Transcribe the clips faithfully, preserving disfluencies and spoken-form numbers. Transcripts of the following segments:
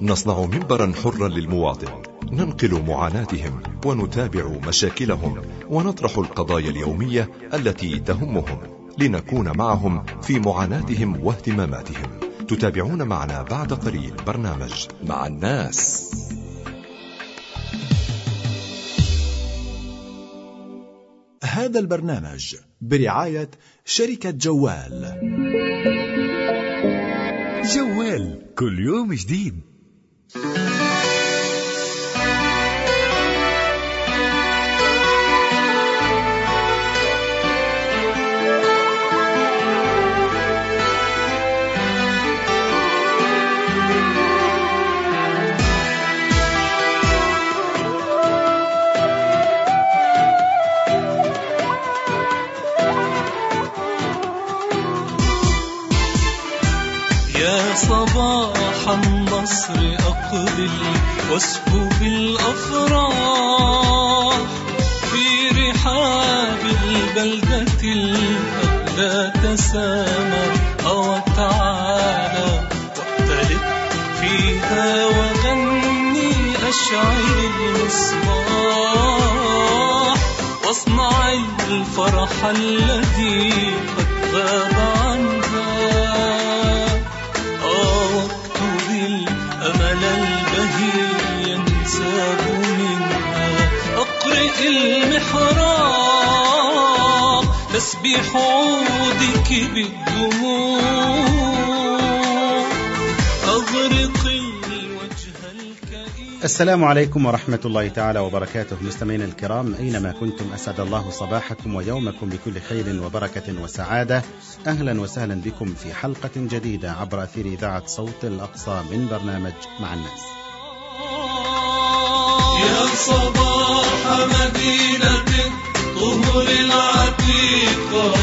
نصنع منبرا حرا للمواطن، ننقل معاناتهم ونتابع مشاكلهم ونطرح القضايا اليومية التي تهمهم، لنكون معهم في معاناتهم واهتماماتهم. تتابعون معنا بعد قليل برنامج مع الناس. هذا البرنامج برعاية شركة جوال. جوال كل يوم جديد. صباح النصر أقبل واسكب الأفراح في رحاب البلدة الأهلى، تسامى وتعالى واختلف فيها وغني أشعل المصباح، واصنع الفرح الذي قد غاب عنها، أمل البهي ينساب منها. أقرئ المحراب تسبيح عودك بالدموع، أغرق الوجه الكئيب. السلام عليكم ورحمة الله تعالى وبركاته. مستمعينا الكرام أينما كنتم، أسعد الله صباحكم ويومكم بكل خير وبركة وسعادة. أهلا وسهلا بكم في حلقة جديدة عبر أثير إذاعة صوت الأقصى من برنامج مع الناس. يا صباح مدينة طهر العتيقة،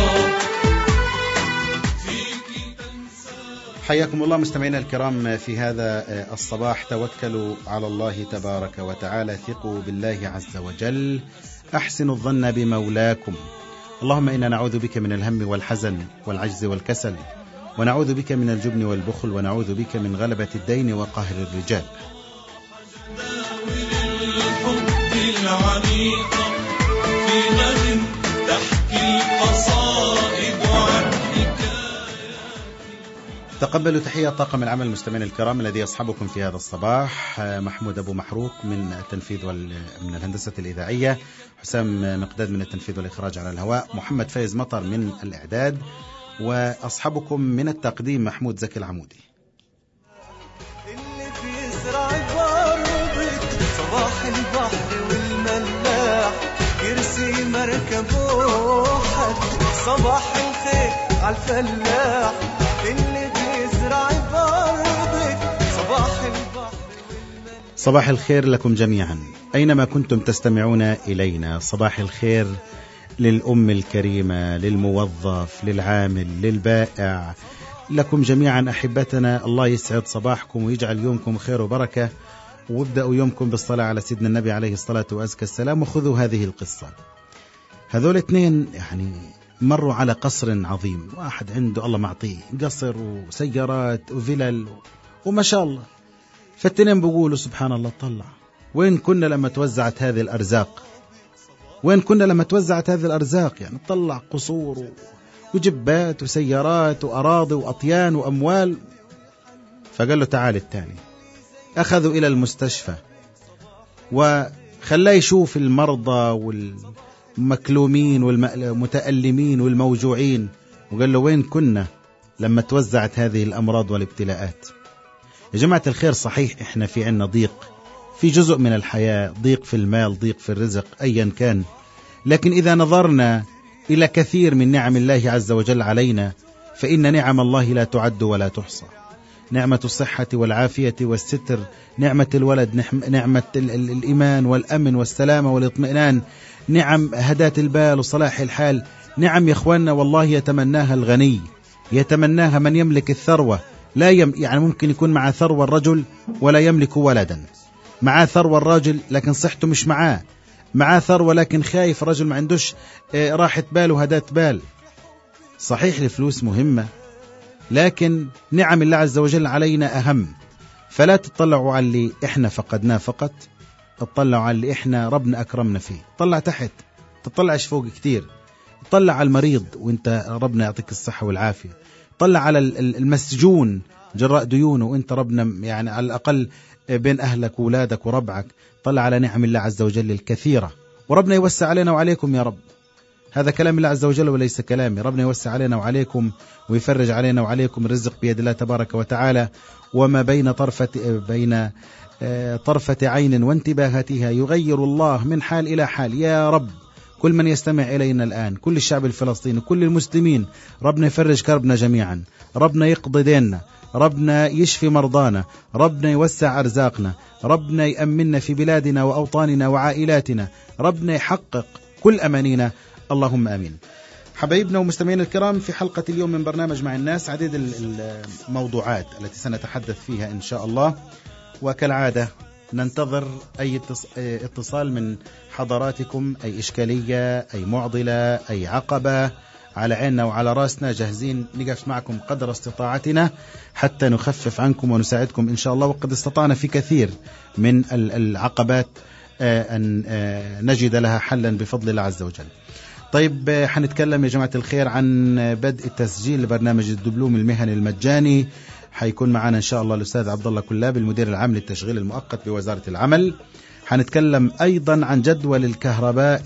حياكم الله مستمعينا الكرام في هذا الصباح. توكلوا على الله تبارك وتعالى، ثقوا بالله عز وجل، أحسنوا الظن بمولاكم. اللهم إنا نعوذ بك من الهم والحزن والعجز والكسل، ونعوذ بك من الجبن والبخل، ونعوذ بك من غلبة الدين وقهر الرجال. في غد تحكي القصائد عن حكاية. تقبلوا تحية طاقم العمل المستمعين الكرام الذي يصحبكم في هذا الصباح. محمود أبو محروق من التنفيذ من الهندسة الإذاعية، حسام مقداد من التنفيذ والإخراج على الهواء، محمد فايز مطر من الإعداد، وأصحبكم من التقديم محمود زكي العمودي. اللي بيزرع بارضك صباح البحر والملاح، يرسي مركبه حد صباح الخير عالفلاح. اللي بيزرع بارضك صباح البحر. صباح الخير لكم جميعا أينما كنتم تستمعون إلينا. صباح الخير للأم الكريمة، للموظف، للعامل، للبائع، لكم جميعا أحبتنا. الله يسعد صباحكم ويجعل يومكم خير وبركة، وابدأوا يومكم بالصلاة على سيدنا النبي عليه الصلاة وأزكى السلام. وخذوا هذه القصة. هذول اثنين يعني مروا على قصر عظيم، واحد عنده الله معطيه قصر وسيارات وفلل وما شاء الله، فالتنين بيقولوا سبحان الله، طلع وين كنا لما توزعت هذه الأرزاق، وين كنا لما توزعت هذه الأرزاق. يعني طلع قصور وجبات وسيارات وأراضي وأطيان وأموال. فقال له تعال التاني. أخذوا إلى المستشفى وخلاه يشوف المرضى والمكلومين والمتألمين والموجوعين، وقال له وين كنا لما توزعت هذه الأمراض والابتلاءات. يا جماعة الخير، صحيح إحنا في عنا ضيق في جزء من الحياة، ضيق في المال، ضيق في الرزق، أيا كان، لكن إذا نظرنا إلى كثير من نعم الله عز وجل علينا، فإن نعم الله لا تعد ولا تحصى. نعمة الصحة والعافية والستر، نعمة الولد، نعمة الإيمان والأمن والسلامة والاطمئنان، نعم هداة البال وصلاح الحال. نعم يا أخواننا والله يتمناها الغني، يتمناها من يملك الثروة. لا يم يعني ممكن يكون مع ثروة الرجل ولا يملك ولدا، معاه ثروة الراجل لكن صحته مش معاه، معاه ثروة لكن خايف، رجل ما عندوش راحة بال وهداة بال. صحيح الفلوس مهمة، لكن نعم الله عز وجل علينا أهم. فلا تطلعوا على اللي إحنا فقدناه فقط، تطلعوا على اللي إحنا ربنا أكرمنا فيه. طلع تحت، تطلعش فوق كتير. طلع على المريض وإنت ربنا يعطيك الصحة والعافية. طلع على المسجون جراء ديونه وإنت ربنا يعني على الأقل بين أهلك وولادك وربعك. طلع على نعم الله عز وجل الكثيرة، وربنا يوسع علينا وعليكم يا رب. هذا كلام الله عز وجل وليس كلامي. ربنا يوسع علينا وعليكم ويفرج علينا وعليكم. الرزق بيد الله تبارك وتعالى، وما بين طرفة بين طرفة عين وانتباهاتها يغير الله من حال إلى حال. يا رب كل من يستمع إلينا الآن، كل الشعب الفلسطيني، كل المسلمين، ربنا يفرج كربنا جميعا، ربنا يقضي ديننا، ربنا يشفي مرضانا، ربنا يوسع أرزاقنا، ربنا يأمننا في بلادنا وأوطاننا وعائلاتنا، ربنا يحقق كل أمانينا، اللهم آمين. حبايبنا ومستمعين الكرام، في حلقة اليوم من برنامج مع الناس عديد الموضوعات التي سنتحدث فيها إن شاء الله، وكالعادة ننتظر أي اتصال من حضراتكم، أي إشكالية، أي معضلة، أي عقبة، على عيننا وعلى راسنا، جاهزين نقف معكم قدر استطاعتنا حتى نخفف عنكم ونساعدكم إن شاء الله. وقد استطعنا في كثير من العقبات أن نجد لها حلا بفضل الله عز وجل. طيب، حنتكلم يا جماعة الخير عن بدء التسجيل لبرنامج الدبلوم المهني المجاني. حيكون معنا إن شاء الله الأستاذ عبد الله كلاب، المدير العام للتشغيل المؤقت بوزارة العمل. حنتكلم أيضا عن جدول الكهرباء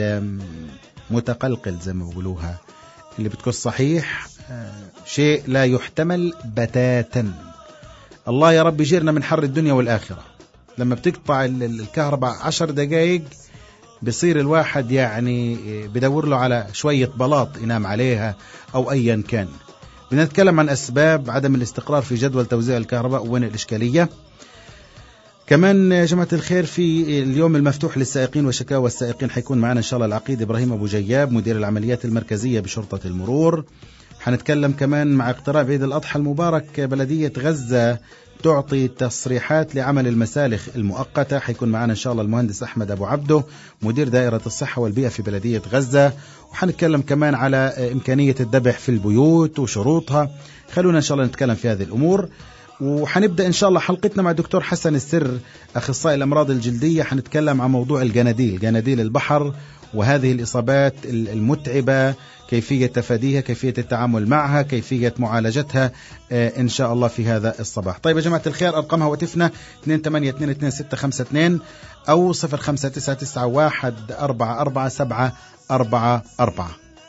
المتقلقل زي ما بيقولوها، اللي بتكون صحيح شيء لا يحتمل بتاتا. الله يا رب يجيرنا من حر الدنيا والآخرة. لما بتقطع الكهرباء عشر دقائق بصير الواحد يعني بدور له على شوية بلاط ينام عليها أو أيا كان. بنتكلم عن أسباب عدم الاستقرار في جدول توزيع الكهرباء وين الإشكالية. كمان يا جماعة الخير، في اليوم المفتوح للسائقين وشكاوى السائقين حيكون معنا إن شاء الله العقيد إبراهيم أبو جياب، مدير العمليات المركزية بشرطة المرور. حنتكلم كمان مع اقتراب عيد الأضحى المبارك، بلدية غزة تعطي تصريحات لعمل المسالخ المؤقتة. حيكون معنا إن شاء الله المهندس أحمد أبو عبده، مدير دائرة الصحة والبيئة في بلدية غزة. وحنتكلم كمان على إمكانية الذبح في البيوت وشروطها. خلونا إن شاء الله نتكلم في هذه الأمور. وحنبدأ إن شاء الله حلقتنا مع دكتور حسن السر، أخصائي الأمراض الجلدية. حنتكلم عن موضوع الجناديل، جناديل البحر، وهذه الإصابات المتعبة، كيفية تفاديها، كيفية التعامل معها، كيفية معالجتها إن شاء الله في هذا الصباح. طيب يا جماعة الخير، أرقام هواتفنا اثنين ثمانية اثنين اثنين ستة خمسة اثنين أو صفر خمسة تسعة تسعة واحد أربعة أربعة سبعة أربعة أربعة.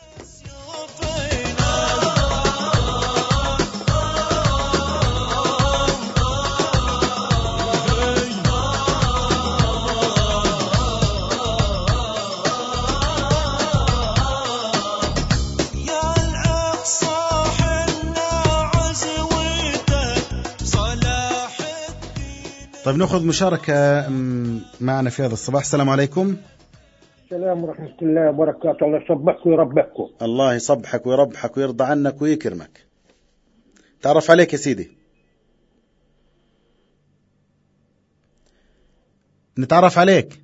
طيب، نأخذ مشاركة معنا في هذا الصباح. السلام عليكم. السلام ورحمة الله وبركاته. الله يصبحك ويربحكم. الله يصبحك ويربحك ويرضى عنك ويكرمك. تعرف عليك يا سيدي. نتعرف عليك.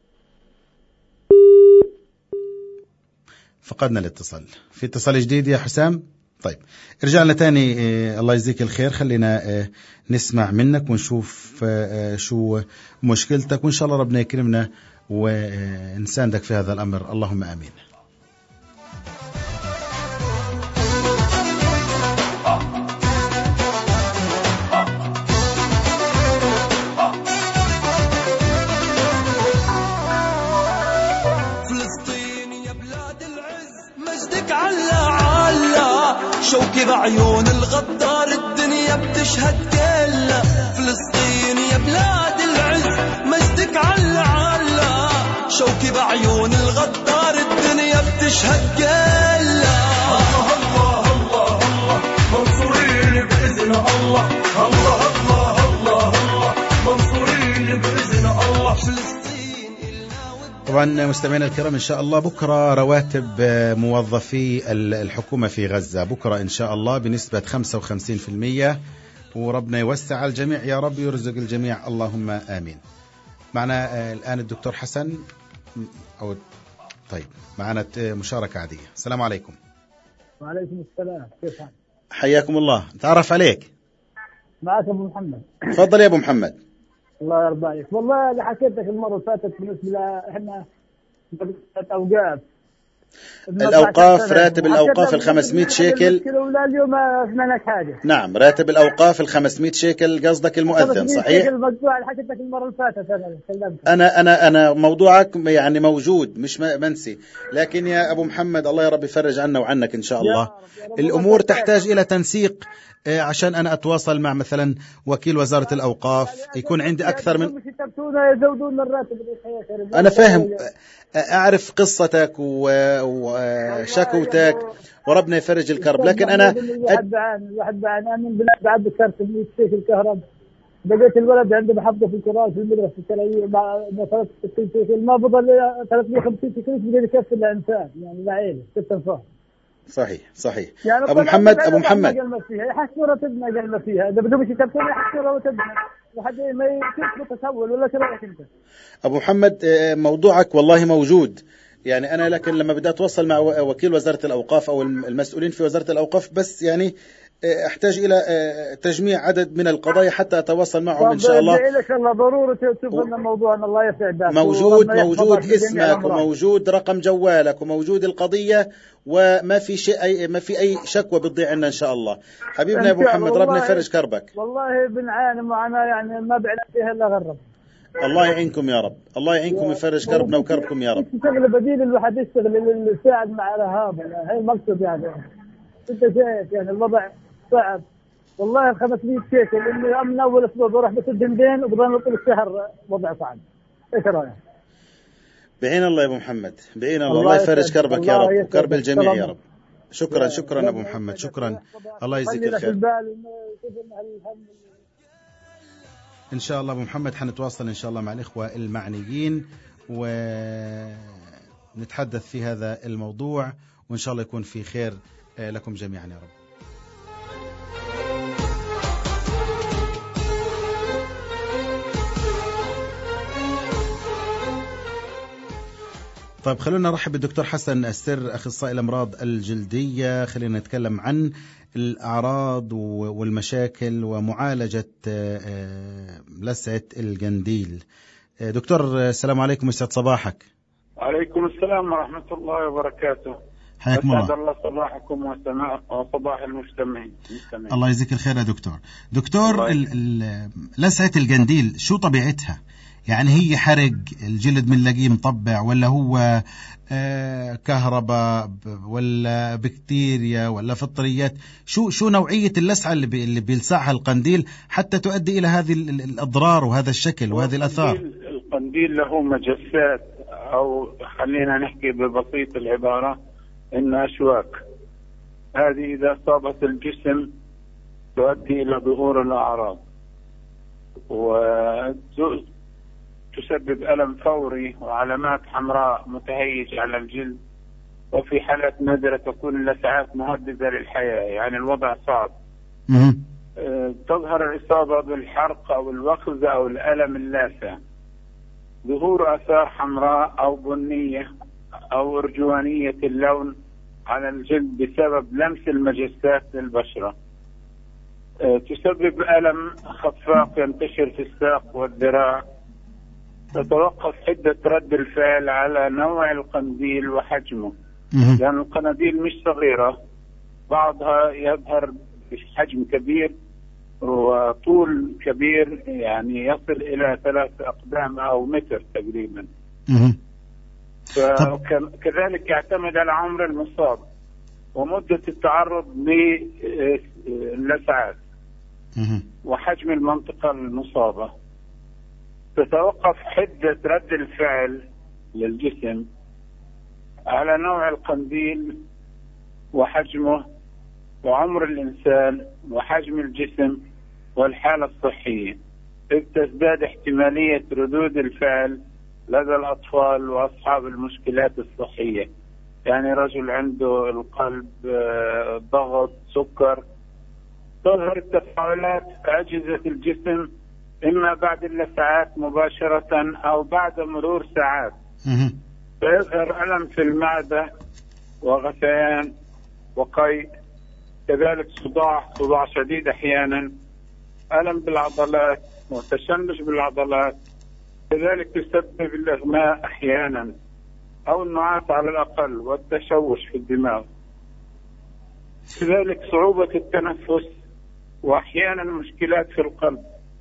فقدنا الاتصال. في اتصال جديد يا حسام. طيب، ارجع لنا تاني. اه الله يجزيك الخير. خلينا اه نسمع منك ونشوف اه شو مشكلتك، وإن شاء الله ربنا يكرمنا ونساندك في هذا الأمر، اللهم آمين. شوكي بعيون الغدار الدنيا بتشهد كلها. فلسطين يا بلاد العز مجدك علا علا. شوكي بعيون الغدار الدنيا بتشهد كلها. الله الله الله الله منصورين بإذن الله. الله الله الله الله منصورين بإذن الله. فلسطين. طبعا مستمعينا الكرام، إن شاء الله بكرة رواتب موظفي الحكومة في غزة بكرة إن شاء الله بنسبة خمسة وخمسين بالمئة، وربنا يوسع على الجميع يا رب، يرزق الجميع، اللهم آمين. معنا الآن الدكتور حسن أو طيب معنا مشاركة عادية. السلام عليكم. وعليكم السلام، كيف حالك؟ حياكم الله. تعرف عليك. معك أبو محمد. تفضل يا أبو محمد. الله يرضى عليك. والله اللي حكيت لك المرة اللي فاتت بالنسبة ل إحنا أوقاف الأوقاف، راتب الأوقاف الخمسمائة شيكل. ولا اليوم أسمعناك حاجة. نعم، راتب الأوقاف الخمسمائة شيكل قصدك المؤذن صحيح؟ الموضوع اللي حكيت لك المرة اللي فاتت أنا تكلمت. أنا أنا أنا موضوعك يعني موجود مش منسي، لكن يا أبو محمد الله يا رب يفرج عنا وعنك إن شاء الله. الأمور تحتاج إلى تنسيق عشان أنا أتواصل مع مثلا وكيل وزارة الأوقاف، يكون عندي أكثر من يزودون الراتب. أنا فاهم، أعرف قصتك وشكوتك وربنا يفرج الكرب، لكن أنا واحد بعان واحد بعان أنا من بلاد بعد كرت مية شيخ الكهرباء، بقيت الولد عنده بحفظه في القرآن في المدرسة الترعية مع ثلاث ستين شيخ، ما بضل ثلاثمائة وخمسين شيخ بقدر يكفي الإنسان يعني العائلة ست أنفار. صحيح صحيح. يعني أبو محمد أبو محمد يحسوا راتبنا قال ما فيها، إذا بدهم يتبتون يحسوا راتبنا وحد ما يشوف تسول ولا شو رأيك أنت؟ أبو محمد موضوعك والله موجود، يعني أنا لكن لما بدي أتواصل مع وكيل وزارة الأوقاف أو المسؤولين في وزارة الأوقاف بس يعني أحتاج إلى تجميع عدد من القضايا حتى أتواصل معهم إن شاء الله. إليك الله ضروري تشوف لنا موضوعنا الله يسعدك. موجود موجود اسمك وموجود رقم جوالك وموجود القضية، وما في شيء ما في أي شكوى بتضيع عنا إن شاء الله. حبيبنا يا أبو محمد ربنا يفرج كربك. والله بنعاني معنا يعني ما بعنا فيها إلا غرب. الله يعينكم يا رب، الله يعينكم ويفرج كربنا وكربكم يا رب. يشتغل بديل الواحد يشتغل اللي يساعد مع هذا، هي المقصد يعني. أنت شايف يعني الوضع صعب والله. خمسمائة شيكل اللي من أول أسبوع بروح بسد دين وبضل نطول الشهر وضع صعب. إيش رأيك؟ بعين الله يا أبو محمد، بعين الله. الله يفرج كربك يا رب وكرب الجميع يا رب. شكرا شكرا أبو محمد، شكرا. الله يجزيك الخير. إن شاء الله أبو محمد حنتواصل إن شاء الله مع الإخوة المعنيين ونتحدث في هذا الموضوع، وإن شاء الله يكون في خير لكم جميعا يا رب. طيب خلونا نرحب بالدكتور حسن السر، أخصائي الأمراض الجلدية. خلينا نتكلم عن الأعراض والمشاكل ومعالجة لسعة القنديل. دكتور السلام عليكم، يسعد صباحك. وعليكم السلام ورحمة الله وبركاته. حياكم الله. أسعد الله صباحكم وصباح المجتمعين. الله يجزيك الخير يا دكتور. دكتور لسعة القنديل شو طبيعتها؟ يعني هي حرق الجلد من لاقيه مطبع، ولا هو آه كهرباء، ولا بكتيريا، ولا فطريات؟ شو شو نوعية اللسعة اللي بي اللي بيلسعها القنديل حتى تؤدي إلى هذه الأضرار وهذا الشكل وهذه الآثار؟ القنديل له مجسات، أو خلينا نحكي ببسيط العبارة إن أشواك. هذه إذا أصابت الجسم تؤدي إلى ظهور الأعراض وتسبب ألم فوري وعلامات حمراء متهيجة على الجلد، وفي حالات نادرة تكون اللسعات مهددة للحياة، يعني الوضع صعب. تظهر الإصابة بالحرق أو الوخز أو الألم اللاسع، ظهور آثار حمراء أو بنية أو أرجوانية اللون على الجلد بسبب لمس المجسات للبشرة. تسبب ألم خفاق ينتشر في الساق والذراع. تتوقف حدة رد الفعل على نوع القنديل وحجمه، لأن يعني القناديل مش صغيرة، بعضها يظهر بحجم كبير وطول كبير، يعني يصل إلى ثلاث أقدام أو متر تقريبا. كذلك يعتمد على عمر المصاب ومدة التعرض للسعات وحجم المنطقة المصابة. تتوقف حدة رد الفعل للجسم على نوع القنديل وحجمه وعمر الإنسان وحجم الجسم والحالة الصحية، إذ تزداد احتمالية ردود الفعل لدى الأطفال وأصحاب المشكلات الصحية، يعني رجل عنده القلب، ضغط، سكر. تظهر التفاعلات في أجهزة الجسم إما بعد اللسعات مباشرة أو بعد مرور ساعات. فيظهر ألم في المعدة وغثيان وقيء، كذلك صداع صداع شديد أحيانا، ألم بالعضلات وتشنج بالعضلات، كذلك تسبب الإغماء أحيانا أو النعاس على الأقل والتشوش في الدماغ، كذلك صعوبة التنفس وأحيانا مشكلات في القلب.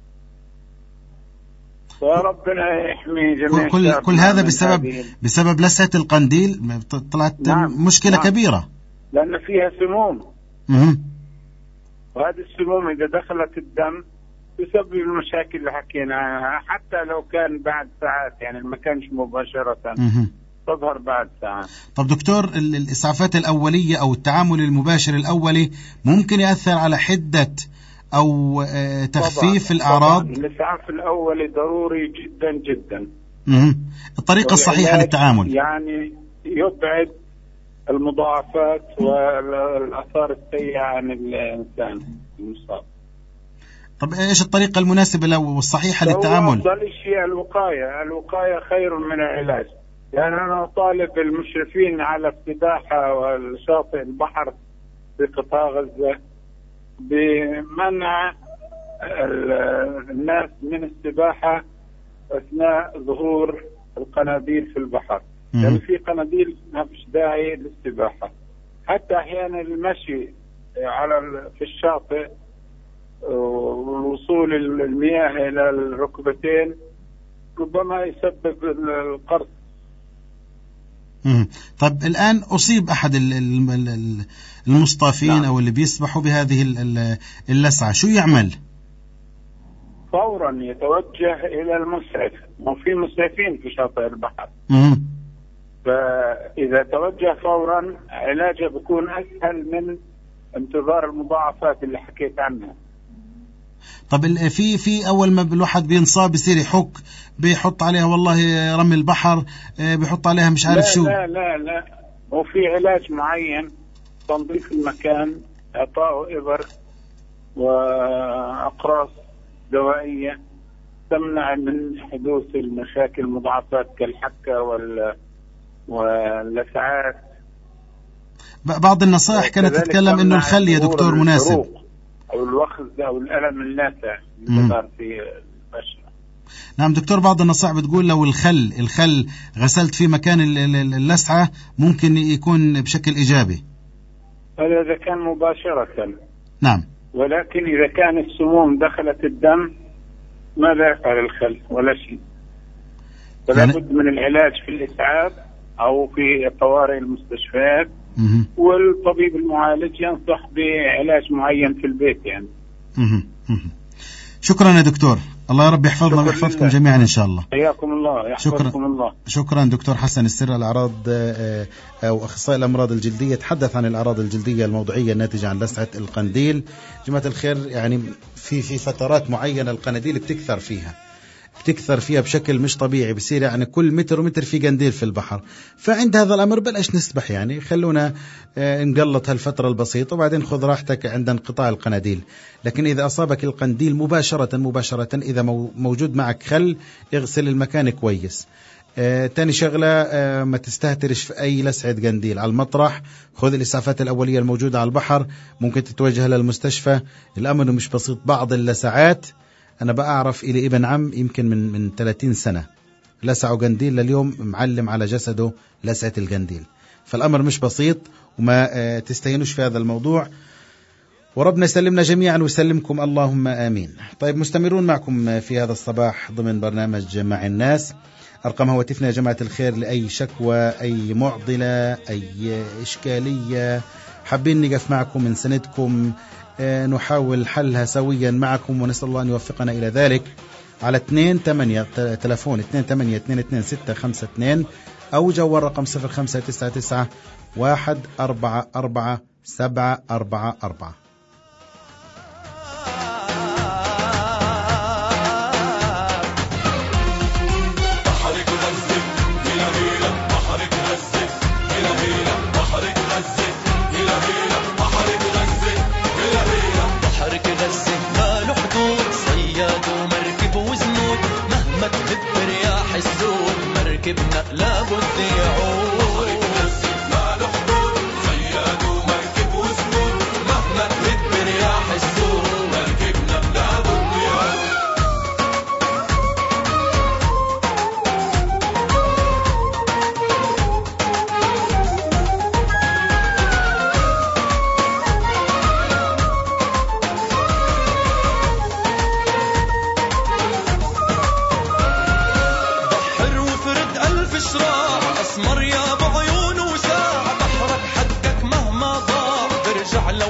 وربنا يحمي جميع كل, كل هذا بسبب هذه. بسبب لسعة القنديل طلعت نعم. مشكلة نعم. كبيرة، لأن فيها سموم، مه. وهذه السموم إذا دخلت الدم تسبب المشاكل اللي حكينا عنها، حتى لو كان بعد ساعات، يعني ما كانش مباشرة، مه. تظهر بعد ساعات. طب دكتور، الإسعافات الأولية أو التعامل المباشر الأولي ممكن يأثر على حدة أو تخفيف طبعاً. الأعراض؟ طبعاً. الإسعاف الأولي ضروري جدا جدا. مه. الطريقة الصحيحة للتعامل يعني يبعد المضاعفات والآثار السيئة عن الإنسان المصاب. طب إيش الطريقة المناسبة والصحيحة للتعامل؟ أفضل شيء الوقاية، الوقاية خير من العلاج. يعني أنا أطالب المشرفين على السباحة والشاطئ البحر في قطاع غزة بمنع الناس من السباحة أثناء ظهور القناديل في البحر، لأن يعني في قناديل ما فيش داعي للسباحة. حتى أحيانا المشي على في الشاطئ ووصول المياه إلى الركبتين ربما يسبب القرص. طب الآن أصيب أحد المصطافين نعم. أو اللي بيسبحوا بهذه اللسعة، شو يعمل؟ فورا يتوجه إلى المسعف، وفي مسعفين في شاطئ البحر. مم. فإذا توجه فورا علاجه بيكون أسهل من انتظار المضاعفات اللي حكيت عنها. طب في في أول ما الواحد بينصاب بيصير يحك، بيحط عليها والله رمي البحر، بيحط عليها مش عارف لا شو. لا لا لا وفي علاج معين، تنظيف المكان، إعطاء إبر وأقراص دوائية تمنع من حدوث المشاكل المضاعفات كالحكة وال واللسعات. بعض النصائح كانت تتكلم إنه الخل يا دكتور مناسب، أو الوخز أو الألم اللاذع اللي صار في البشرة. نعم دكتور، بعض النصائح بتقول لو الخل الخل غسلت في مكان اللسعة ممكن يكون بشكل إيجابي. هذا إذا كان مباشرة. نعم. ولكن إذا كان السموم دخلت الدم ماذا يفعل الخل؟ ولا شيء. فلا يعني بد من العلاج في الإسعاف أو في طوارئ المستشفيات، مه. والطبيب المعالج ينصح بعلاج معين في البيت يعني. مه. مه. شكرا يا دكتور، الله يا رب يحفظنا ويحفظكم جميعا إن شاء الله. حياكم الله، يحفظكم شكرا. الله. شكرا دكتور حسن السر، الأعراض أو أخصائي الأمراض الجلدية، تحدث عن الأعراض الجلدية الموضعية الناتجة عن لسعة القنديل. جماعة الخير، يعني في في فترات معينة القناديل بتكثر فيها بتكثر فيها بشكل مش طبيعي، بصير يعني كل متر ومتر في قنديل في البحر. فعند هذا الأمر بلاش نسبح، يعني خلونا نقلط هالفترة البسيطة وبعدين خذ راحتك عند انقطاع القناديل. لكن إذا أصابك القنديل مباشرة مباشرة إذا موجود معك خل، اغسل المكان كويس. آه، تاني شغلة، آه، ما تستهترش في أي لسعة قنديل على المطرح. خذ الإسعافات الأولية الموجودة على البحر، ممكن تتوجه للمستشفى. الأمر مش بسيط. بعض اللسعات أنا بأعرف إلى ابن عم يمكن من من ثلاثين سنة لسعوا قنديل، لليوم معلم على جسده لسعة القنديل. فالأمر مش بسيط، وما آه، تستهينوش في هذا الموضوع، وربنا يسلمنا جميعا ويسلمكم اللهم آمين. طيب، مستمرون معكم في هذا الصباح ضمن برنامج مع الناس. أرقام هواتفنا يا جماعة الخير لأي شكوى، أي معضلة، أي إشكالية حابين نقف معكم نسندكم، نحاول حلها سويا معكم، ونسأل الله أن يوفقنا إلى ذلك. على اثنين ثمانية تلفون اثنين ثمانية اثنين اثنين ستة خمسة اثنين أو جوال رقم صفر خمسة تسعة تسعة واحد أربعة أربعة سبعة أربعة أربعة. مركبنا لابد يعود، ما له حدود، صياد ومركب وسنود، مهما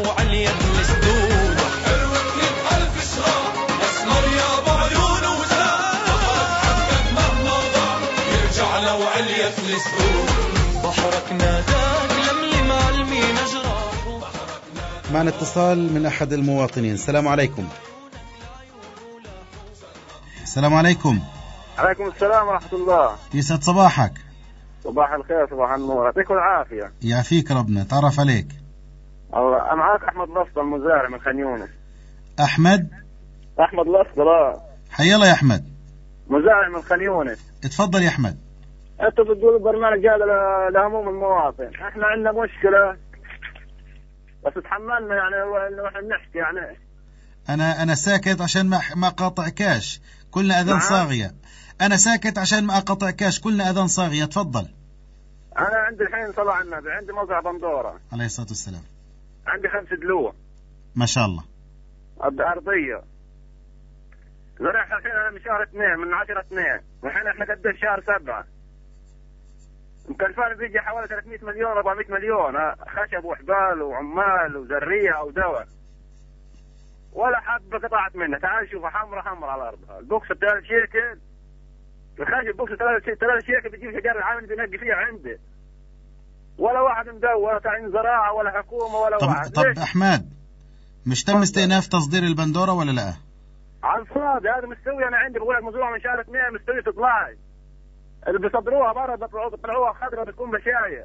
وعليا السدود حلوة مئة ألف شراء أسمر يا أبو عيون وزاد محمد مهما ضاع يرجع لو عليا السدود بحرك ناداك لملي مع المينا جراح. معنا اتصال من أحد المواطنين. السلام عليكم. السلام عليكم. عليكم السلام ورحمة الله. يسعد صباحك. صباح الخير صباح النور يعطيكم العافية. يعافيك ربنا. تعرف عليك. الله معك أحمد الأفضل مزارع من خان يونس. أحمد أحمد الأفضل اه حي الله يا أحمد. مزارع من خان يونس. اتفضل يا أحمد. أنتوا بتقولوا برنامج هذا لهموم المواطن. احنا عندنا مشكلة بس تحملنا يعني لو احنا بنحكي يعني. أنا أنا ساكت عشان ما ما قاطعكاش، كلنا أذان صاغية. أنا ساكت عشان ما أقاطعكاش، كلنا أذان صاغية. تفضل. أنا عندي الحين صلاة على النبي، عندي موزع بندورة عليه الصلاة والسلام. عندي خمس دلوة ما شاء الله. أرضية زرعها الحين أنا من شهر اثنين من عشرة اثنين والحين احنا قد شهر سبعة مكلفان بيجي حوالي ثلاثمئة مليون أربعمئة مليون خشب وحبال وعمال وزرية ودواء ولا حبة قطعت منها. تعال شوفها حمرة حمرة على أرضها. البوكس ثلاث شيكل الخشب البوكس ثلاث شيكل بيجيب شجار العامل بينقي فيها عنده ولا واحد مدور ولا تعيين زراعة ولا حكومة ولا طب واحد. طب أحمد مش تم استئناف تصدير البندورة ولا لا؟ على الفاضي هذا مستوي. أنا عندي بقول لك مزروعة من شهر اثنين مستوي تطلعي اللي بيصدروها برا بيطلعوها خضرة بتكون بشاية.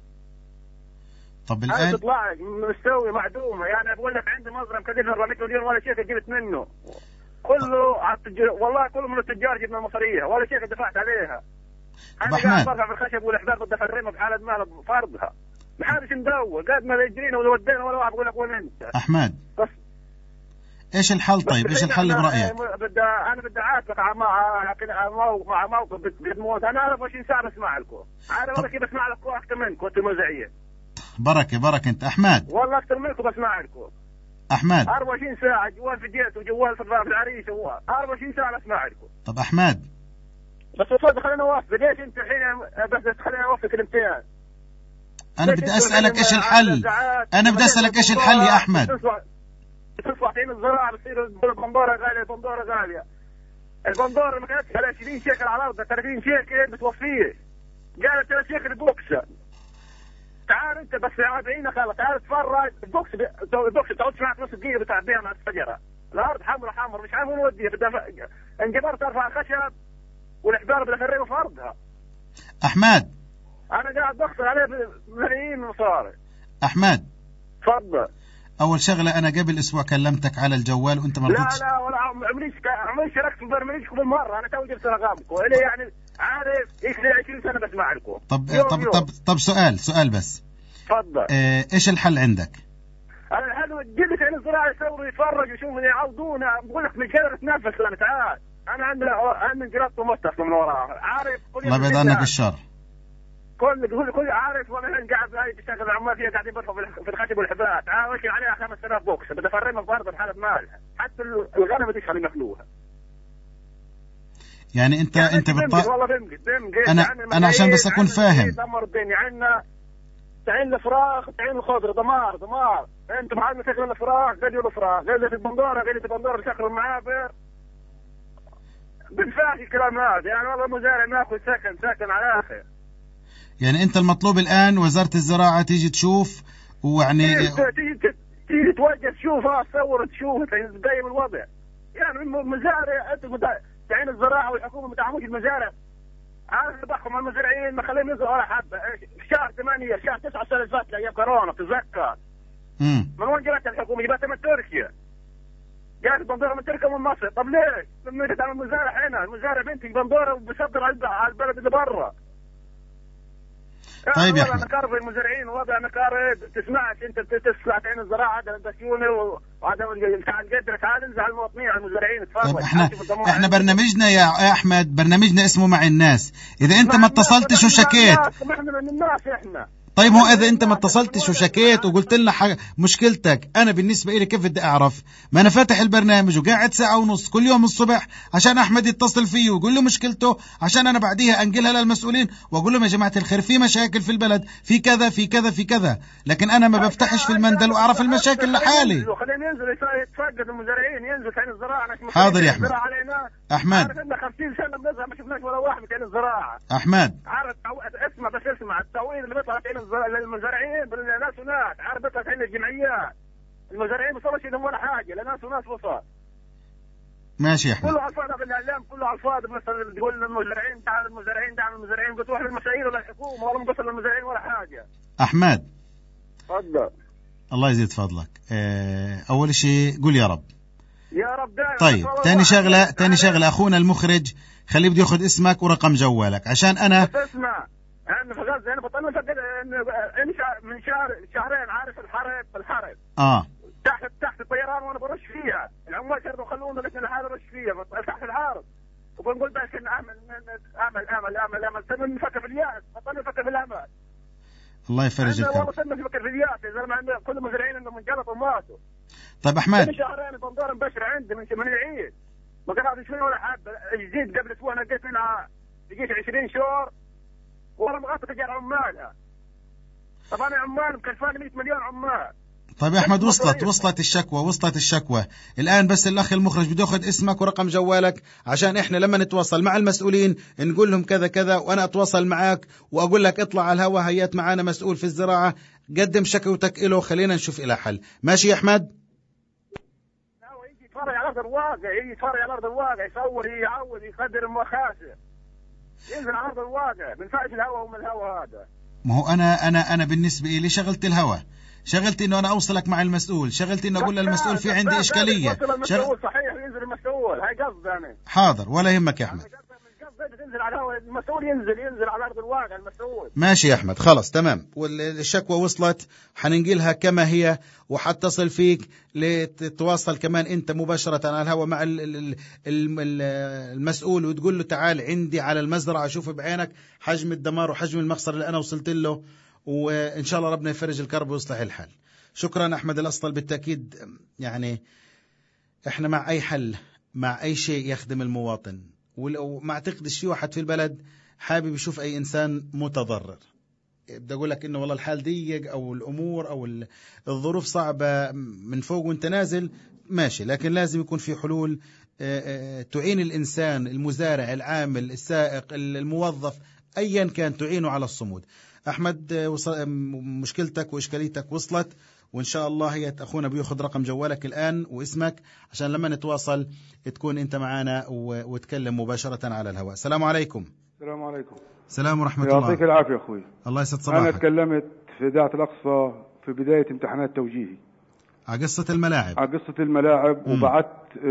طب الآن الآن تطلع مستوي معدومة. يعني بقول لك عندي مزرعة مكلفها أربعمئة مليون ولا شيء جبت منه كله على التجار. والله كله من التجار جبنا مصاريها ولا شيء دفعت عليها. أنا قاعد برفع في الخشب والأحباب بدي أفرمها بحالة مال فرضها ما حدش مدور قد ما يجرينا ولا ودينا ولا واحد بقول لك وين أنت. أحمد بس إيش الحل؟ طيب إيش الحل برأيك؟ بدي أنا بدي أعاتبك مع موقف بتموت. أنا أعرف عشرين ساعة بسمع لكم. أنا والله كيف بسمع لكم أكثر منكم أنتم موزعية. بركة بركة أنت أحمد. والله أكثر منكم بسمع لكم. أحمد أربعة وعشرين ساعة جوال في جيت وجوال في العريش جوال أربعة وعشرين ساعة بسمع لكم. طب أحمد بس تفضل خلينا نوقف. ليش أنت الحين بس خلينا نوقف كلمتين. أنا بدي أسألك إيش الحل. أنا بدي أسألك إيش الحل يا أحمد. تصلح عين الزراعة بتصير البندورة غالية. البندورة غالية. البندورة ما كانتش على عشرين شيكل على الأرض ثلاثين شيكل بتوفيه. قالت ثلاث شيكل بوكسة. تعال أنت بس عابعينك خلاص. تعال تفرج البوكس البوكس تعود معك نص دقيقة بتعبيها مع الشجرة. الأرض حمرة حمرة مش عارف وين نوديها. بدها انجبرت أرفع الخشب والإحبار بدها أفرمها في أرضها. أحمد أنا قاعد بخسر عليه ملايين مصاري. أحمد تفضل. أول شغلة أنا قبل أسبوع كلمتك على الجوال وأنت ما رضيتش. لا لا ولا عمريش عمريش شاركت في برنامجكم بالمرة. أنا توي جبت رقمكم إلي يعني عارف يكفي عشرين سنة بسمع لكم. طب يوم طب يوم. طب طب سؤال سؤال بس. تفضل. اه إيش الحل عندك؟ أنا الحل جلس عين الزراعة يصوروا يتفرج يشوفوا يعوضونا. بقول لك مش قادر أتنفس. أنا تعال أنا عندي عندي انقلاب ومستخدم من وراها عارف. الله يبعد عنك الشر. كل كل كل عارف. وانا قاعد هاي تشتغل العمال فيها قاعدين برفعوا في الخشب والحبات. عاوش عليها خمس آلاف بوكس بدي افرمها في ارض بحالة مالها. حتى الغنم بديش خليهم ياكلوها. يعني انت يعني انت بتطلع والله بمقت بمقت. انا انا عشان بس اكون فاهم. دمر الدنيا عندنا تعين الفراخ تعين الخضره دمار دمار. انتم عندنا تاكلوا الفراخ قد يقولوا فراخ غزه البندوره غزه البندوره تاكلوا المعابر. بنفاش الكلام هذا. يعني والله مزارع ناكل سكن سكن على اخر. يعني انت المطلوب الان وزارة الزراعة تيجي تشوف ويعني تيجي تيجي توجه تشوفها تصور تشوف تقيم الوضع. يعني المزارع انتم تعين الزراعة والحكومة ما تعموش المزارع. عارف بحكم المزارعين ما خليهم يزرعوا ولا حبة. في شهر ثمانية شهر تسعة السنة اللي فاتت ايام كورونا تتذكر. امم من وين جرت الحكومة؟ جابتها من تركيا. جات البندورة من تركيا ومن مصر. طب ليش؟ لما تعمل المزارع هنا المزارع بنتي بندورة وبصدر على البلد اللي برا. طيب يا احمد. نقارب المزارعين وضع نقارب تسمعش انت تسمع عين الزراعه هذا البسيوني وهذا تعال قدر تعال انزل على المواطنين على المزارعين تفرج. طيب احنا احنا برنامجنا يا احمد برنامجنا اسمه مع الناس. اذا انت ما اتصلتش وشكيت احنا من الناس احنا طيب هو اذا انت ما اتصلتش وشكيت وقلت لنا حاجة مشكلتك، انا بالنسبه لي كيف بدي اعرف؟ ما انا فاتح البرنامج وقاعد ساعه ونص كل يوم الصبح عشان احمد يتصل فيه ويقول له مشكلته، عشان انا بعديها انقلها للمسؤولين واقول لهم يا جماعه الخير في مشاكل في البلد، في كذا في كذا في كذا، لكن انا ما بفتحش في المندل واعرف المشاكل لحالي. خلينا ينزل يتفقد المزارعين، ينزل كان الزراعه. حاضر يا احمد. احمد عارف ان خمسين سنه بنزرع ما شفناش ولا واحد كان الزراعه. احمد عارف اسمع بس اسمع التعويض اللي بيطلع بين المزارعين بالناس وناس، عارف بيطلع بين الجمعيات. المزارعين ما وصلش لهم ولا حاجه، لناس وناس وصل. ماشي يا احمد. كله على الفاضي بالاعلام، كله على الفاضي. مثلا تقول للمزارعين دعم المزارعين دعم المزارعين، بتروح للمشاهير ولا الحكومه ولا مقصر للمزارعين ولا حاجه. احمد تفضل. الله يزيد فضلك. اه اول شيء قول يا رب. يا رب دائما. طيب تاني شغله تاني شغله اخونا المخرج خليه بده ياخذ اسمك ورقم جوالك عشان انا اسمع. انا في غزه انا بطلنا فقد من شهر شهرين عارف الحرب الحرب اه تحت تحت الطيران وانا برش فيها، العمال كانوا يخلونا لكن الحال رش فيها تحت العارض، وبنقول بس ان اعمل اعمل اعمل اعمل اعمل تم نفكر في الياس، بطلنا نفكر في الامل. الله يفرج الكرب. والله تم نفكر في الياس، يا زلمه كل المزارعين انهم انجلطوا وماتوا. طيب احمد من شهرين بنظار مبشر عندي من من العيد ما قعدش فينا ولا حد، جديد قبل اسبوع نقيت منها يجيش عشرين شهور والله مغطى تجار عمالها. طبعا عمال مكلفان مئة مليون عمال. طيب يا احمد وصلت وصلت الشكوى وصلت الشكوى الان، بس الاخ المخرج بده ياخذ اسمك ورقم جوالك عشان احنا لما نتواصل مع المسؤولين نقول لهم كذا كذا، وانا اتواصل معك واقول لك اطلع على الهواء هيات معانا مسؤول في الزراعه قدم شكوتك له خلينا نشوف الى حل. ماشي يا احمد؟ لا هو يجي يتفرج على ارض الواقع، يجي يتفرج على ارض الواقع، يصور يعود يقدر المخاسر، ينزل على ارض الواقع من فائش الهواء ومن الهواء هذا. ما هو انا انا انا بالنسبه لي شغلت الهواء، شغلت انه انا اوصلك مع المسؤول، شغلت انه اقول للمسؤول في عندي اشكاليه. المسؤول صحيح ينزل المسؤول، هاي قصد انا. حاضر ولا يهمك يا احمد. تنزل على الهواء المسؤول، ينزل ينزل على ارض الواقع المسؤول. ماشي يا احمد خلاص تمام، والشكوى وصلت حننقلها كما هي وحتصل فيك لتتواصل كمان انت مباشره على الهواء مع المسؤول وتقول له تعال عندي على المزرعه شوف بعينك حجم الدمار وحجم المخسر اللي انا وصلت له، وإن شاء الله ربنا يفرج الكرب ويصلح الحال. شكرا أحمد الأسطل. بالتأكيد يعني إحنا مع أي حل مع أي شيء يخدم المواطن، وما أعتقدش في واحد في البلد حابب يشوف أي إنسان متضرر. بدي أقول لك إنه والله الحال ضيق أو الأمور أو الظروف صعبة من فوق وانت نازل ماشي، لكن لازم يكون في حلول تعين الإنسان المزارع العامل السائق الموظف أيا كان تعينه على الصمود. أحمد مشكلتك وإشكاليتك وصلت، وإن شاء الله هي أخونا بياخذ رقم جوالك الآن واسمك عشان لما نتواصل تكون أنت معنا وتكلم مباشرة على الهواء. السلام عليكم. السلام عليكم. السلام ورحمة الله. يعطيك العافية أخوي. الله يسعد صباحك. أنا تكلمت في إذاعة الأقصى في بداية امتحانات توجيهي على قصة الملاعب على قصة الملاعب، وبعت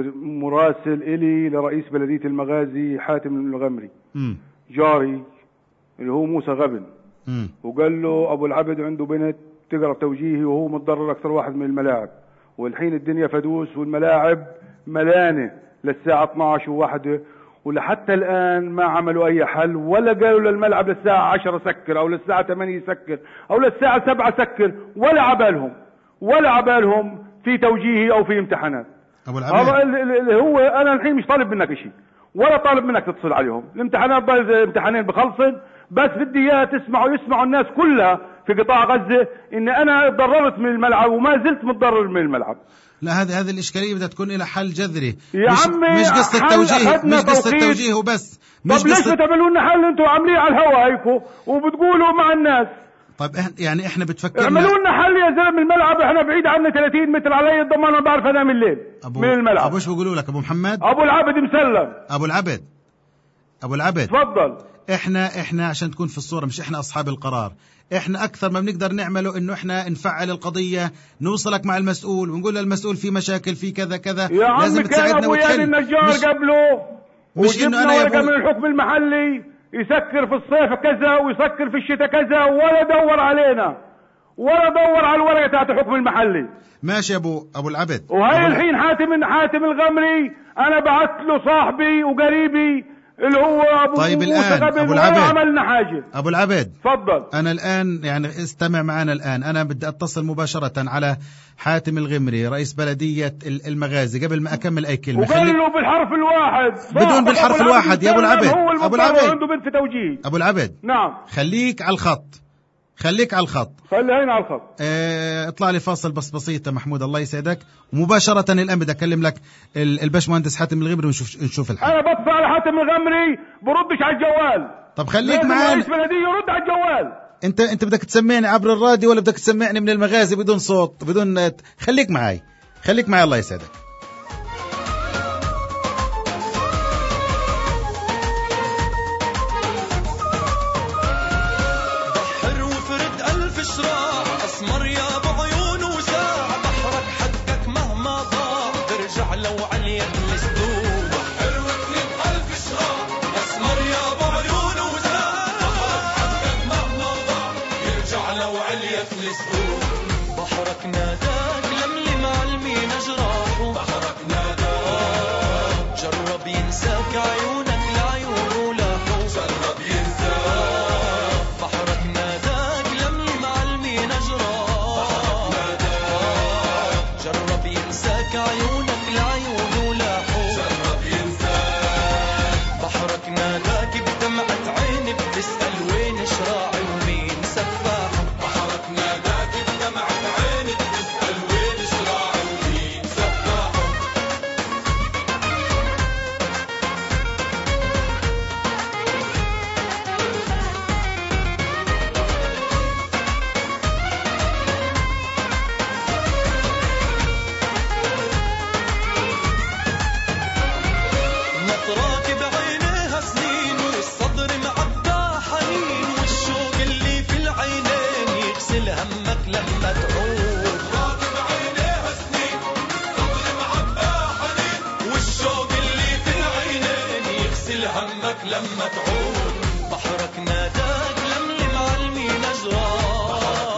مراسل إلي لرئيس بلدية المغازي حاتم الغمري م. جاري اللي هو موسى غبن، م. وقال له أبو العبد عنده بنت تقرأ توجيهي وهو متضرر أكثر واحد من الملاعب، والحين الدنيا فدوس والملاعب ملانة للساعة اثنعش وواحدة، ولحتى الآن ما عملوا أي حل، ولا قالوا للملعب للساعة عشرة سكر أو للساعة ثمانية سكر أو للساعة سبعة سكر، ولا عبالهم ولا عبالهم في توجيهي أو في امتحانات. أبو العبد اللي هو أنا الحين مش طالب منك شيء ولا طالب منك تتصل عليهم، الامتحانات امتحانين بخلصن، بس بدي اياها تسمعوا يسمعوا الناس كلها في قطاع غزة ان انا تضررت من الملعب وما زلت متضرر من الملعب. لا هذه هذه الاشكاليه بدها تكون لها حل جذري يا مش عمي، مش قصه توجيه مش قصه توجيه وبس. مش طب ليش بتعملوا لنا حل انتوا عاملين على الهوا هيكو وبتقولوا مع الناس؟ طيب يعني احنا بتفكرنا اعملوا لنا حل يا زلمه، الملعب احنا بعيد عنا ثلاثين متر علي الضمان، ما بعرف انام الليل من الملعب. ابو ايش بيقولوا لك ابو محمد؟ ابو العبد مسلم. ابو العبد ابو العبد تفضل. احنا احنا عشان تكون في الصوره مش احنا اصحاب القرار، احنا اكثر ما بنقدر نعمله انه احنا نفعل القضيه، نوصلك مع المسؤول ونقول للمسؤول في مشاكل في كذا كذا يا لازم عم تساعدنا. كان ابو ياد النجار مش قبله مش انه انا ورقه من الحكم المحلي يسكر في الصيف كذا ويسكر في الشتاء كذا، ولا دور علينا ولا دور على الورقه تاعت الحكم المحلي. ماشي يا ابو ابو العبد. وهي الحين حاتم حاتم الغمري انا بعثت له صاحبي وقريبي اللي هو ابو طيب الآن أبو العبيد عملنا حاجة. أبو العبيد تفضل. أنا الآن يعني استمع معنا الآن، أنا بدي أتصل مباشرة على حاتم الغمري رئيس بلدية المغازي قبل ما أكمل أي كلمة. وقال له بالحرف الواحد بدون بالحرف الواحد يا أبو العبيد. أبو العبيد عنده بنت توجيه. أبو العبيد نعم خليك على الخط، خليك على الخط، خلي هنا على الخط. اه اطلع لي فاصل بس بسيطة محمود الله يسعدك، ومباشرة الآن بدي أكلم لك الباشمهندس حاتم الغمري ونشوف نشوف الحل. أنا بطلع على حاتم الغمري بردش على الجوال. طب خليك معانا. رئيس بلدية يرد على الجوال. أنت أنت بدك تسمعني عبر الراديو ولا بدك تسمعني من المغازي بدون صوت بدون؟ خليك معي خليك معي الله يسعدك. أسمر يا أبو عيون وساع بحرك حقك مهما ضاع ترجع لو عليك مسدود. بحر وفرد ألف شراع أسمر يا أبو عيون وساع بحرك حقك مهما ضاع يرجع لو عليك مسدود. بحرك ناداك لملي مع المينا جراحه. بحرك ناداك جرب ينساك عيونك لعيونه لاحو. جرب ينساك بحرك ناداك لملي مع المينا جرب ينساك عيونك لعيونه لاحو. جرب ينساك بحرك ناداك بدمعة عيني بتسأل وين شراعي ومين سفاحه. بحرك ناداك بدمعة عيني بتسأل وين شراعي ومين سفاحه. نطراك بعينيها سنين والصدر معبى حنين والشوق اللي في العينين يغسل همك لما تعود. نطراك بعينيها سنين والصدر معبى حنين والشوق اللي في العينين يغسل همك لما تعود. بحرك ناداك لملي مع المينا جراح.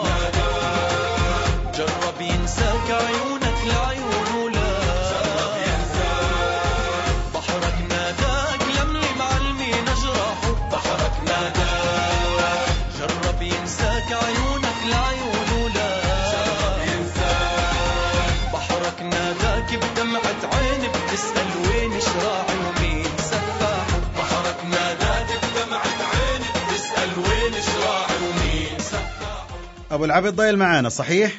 جرب ينساك عيونك لعيونه لا. جرب ينساك بحرك ناداك لملي مع المينا جراحه. بحرك ناداك جرب ينساك عيونك لعيونه لا. جرب ينساك بحرك ناداك بدمعة عيني بتسأل وين شراعي ومين سفاحه. بحرك ناداك بدمعة عيني بتسأل وين شراعي ومين سفاحه. أبو العبيد ضايل معانا صحيح؟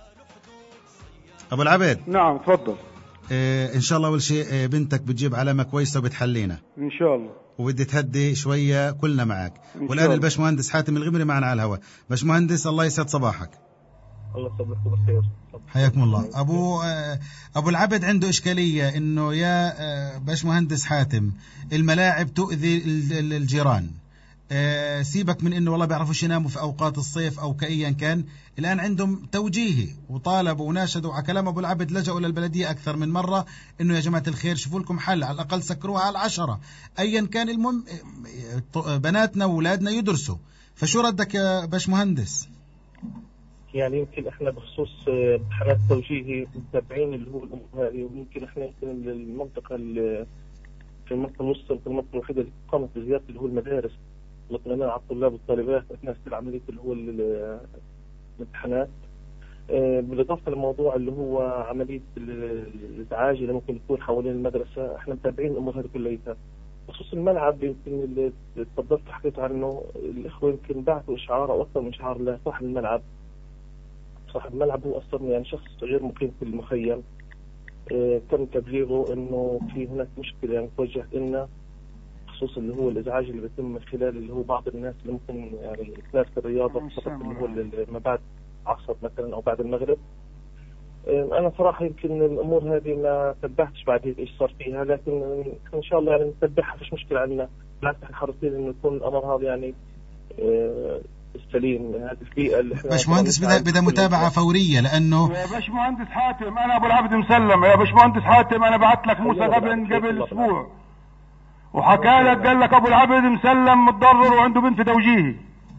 أبو العبيد. نعم تفضل. إيه إن شاء الله أول شيء إيه بنتك بتجيب علامة كويسة وبتحلينا إن شاء الله، وبدي تهدي شوية كلنا معك. والآن الباشمهندس حاتم الغمري معنا على الهواء. باشمهندس الله يسعد صباحك. الله يصبحكم بالخير. حياكم الله. أبو أبو العبد عنده إشكالية إنه يا باشمهندس حاتم الملاعب تؤذي الجيران. سيبك من إنه والله بيعرفوش يناموا في أوقات الصيف أو كأيا كان. الآن عندهم توجيهي وطالبوا وناشدوا على كلام أبو العبد، لجأوا للبلدية أكثر من مرة إنه يا جماعة الخير شوفوا لكم حل، على الأقل سكروها على العشرة أيا كان. المهم بناتنا وولادنا يدرسوا. فشو ردك يا باشمهندس؟ يعني يمكن احنا بخصوص امتحانات توجيهي متابعين اللي هو الامور هذه، ويمكن احنا يمكن المنطقه في المنطقه الوسطى المنطقه الوحيده اللي قامت بزياره اللي هو المدارس واطمئنان على الطلاب والطالبات اثناء عمليه اللي هو الامتحانات. بالاضافه للموضوع اللي هو عمليه الازعاج اللي ممكن يكون حوالين المدرسه، احنا متابعين الامور هذه كلها. بخصوص الملعب يمكن اللي تفضلت حكيت عنه، الاخوه يمكن بعثوا اشعار او اكثر من اشعار لصاحب الملعب. صاحب الملعب هو اصلا يعني شخص غير مقيم في المخيم. اه تم تبليغه انه في هناك مشكله يعني توجه لنا بخصوص اللي هو الازعاج اللي بيتم من خلال اللي هو بعض الناس اللي ممكن يعني تمارس الرياضه فقط اللي هو ما بعد عصر مثلا او بعد المغرب. اه انا صراحه يمكن الامور هذه ما تبعتش بعد هيك ايش صار فيها، لكن ان شاء الله يعني نتبعها فيش مشكله عندنا. بالعكس احنا حريصين انه يكون الامر هذا يعني اه السليم. هذه البيئه اللي احنا باشمهندس بدا بدا متابعه فوريه لانه يا باشمهندس حاتم انا ابو العبد مسلم. يا باشمهندس حاتم انا بعت لك موسى غبن قبل اسبوع وحكى لك قال لك ابو العبد مسلم متضرر وعنده بنت توجيهي،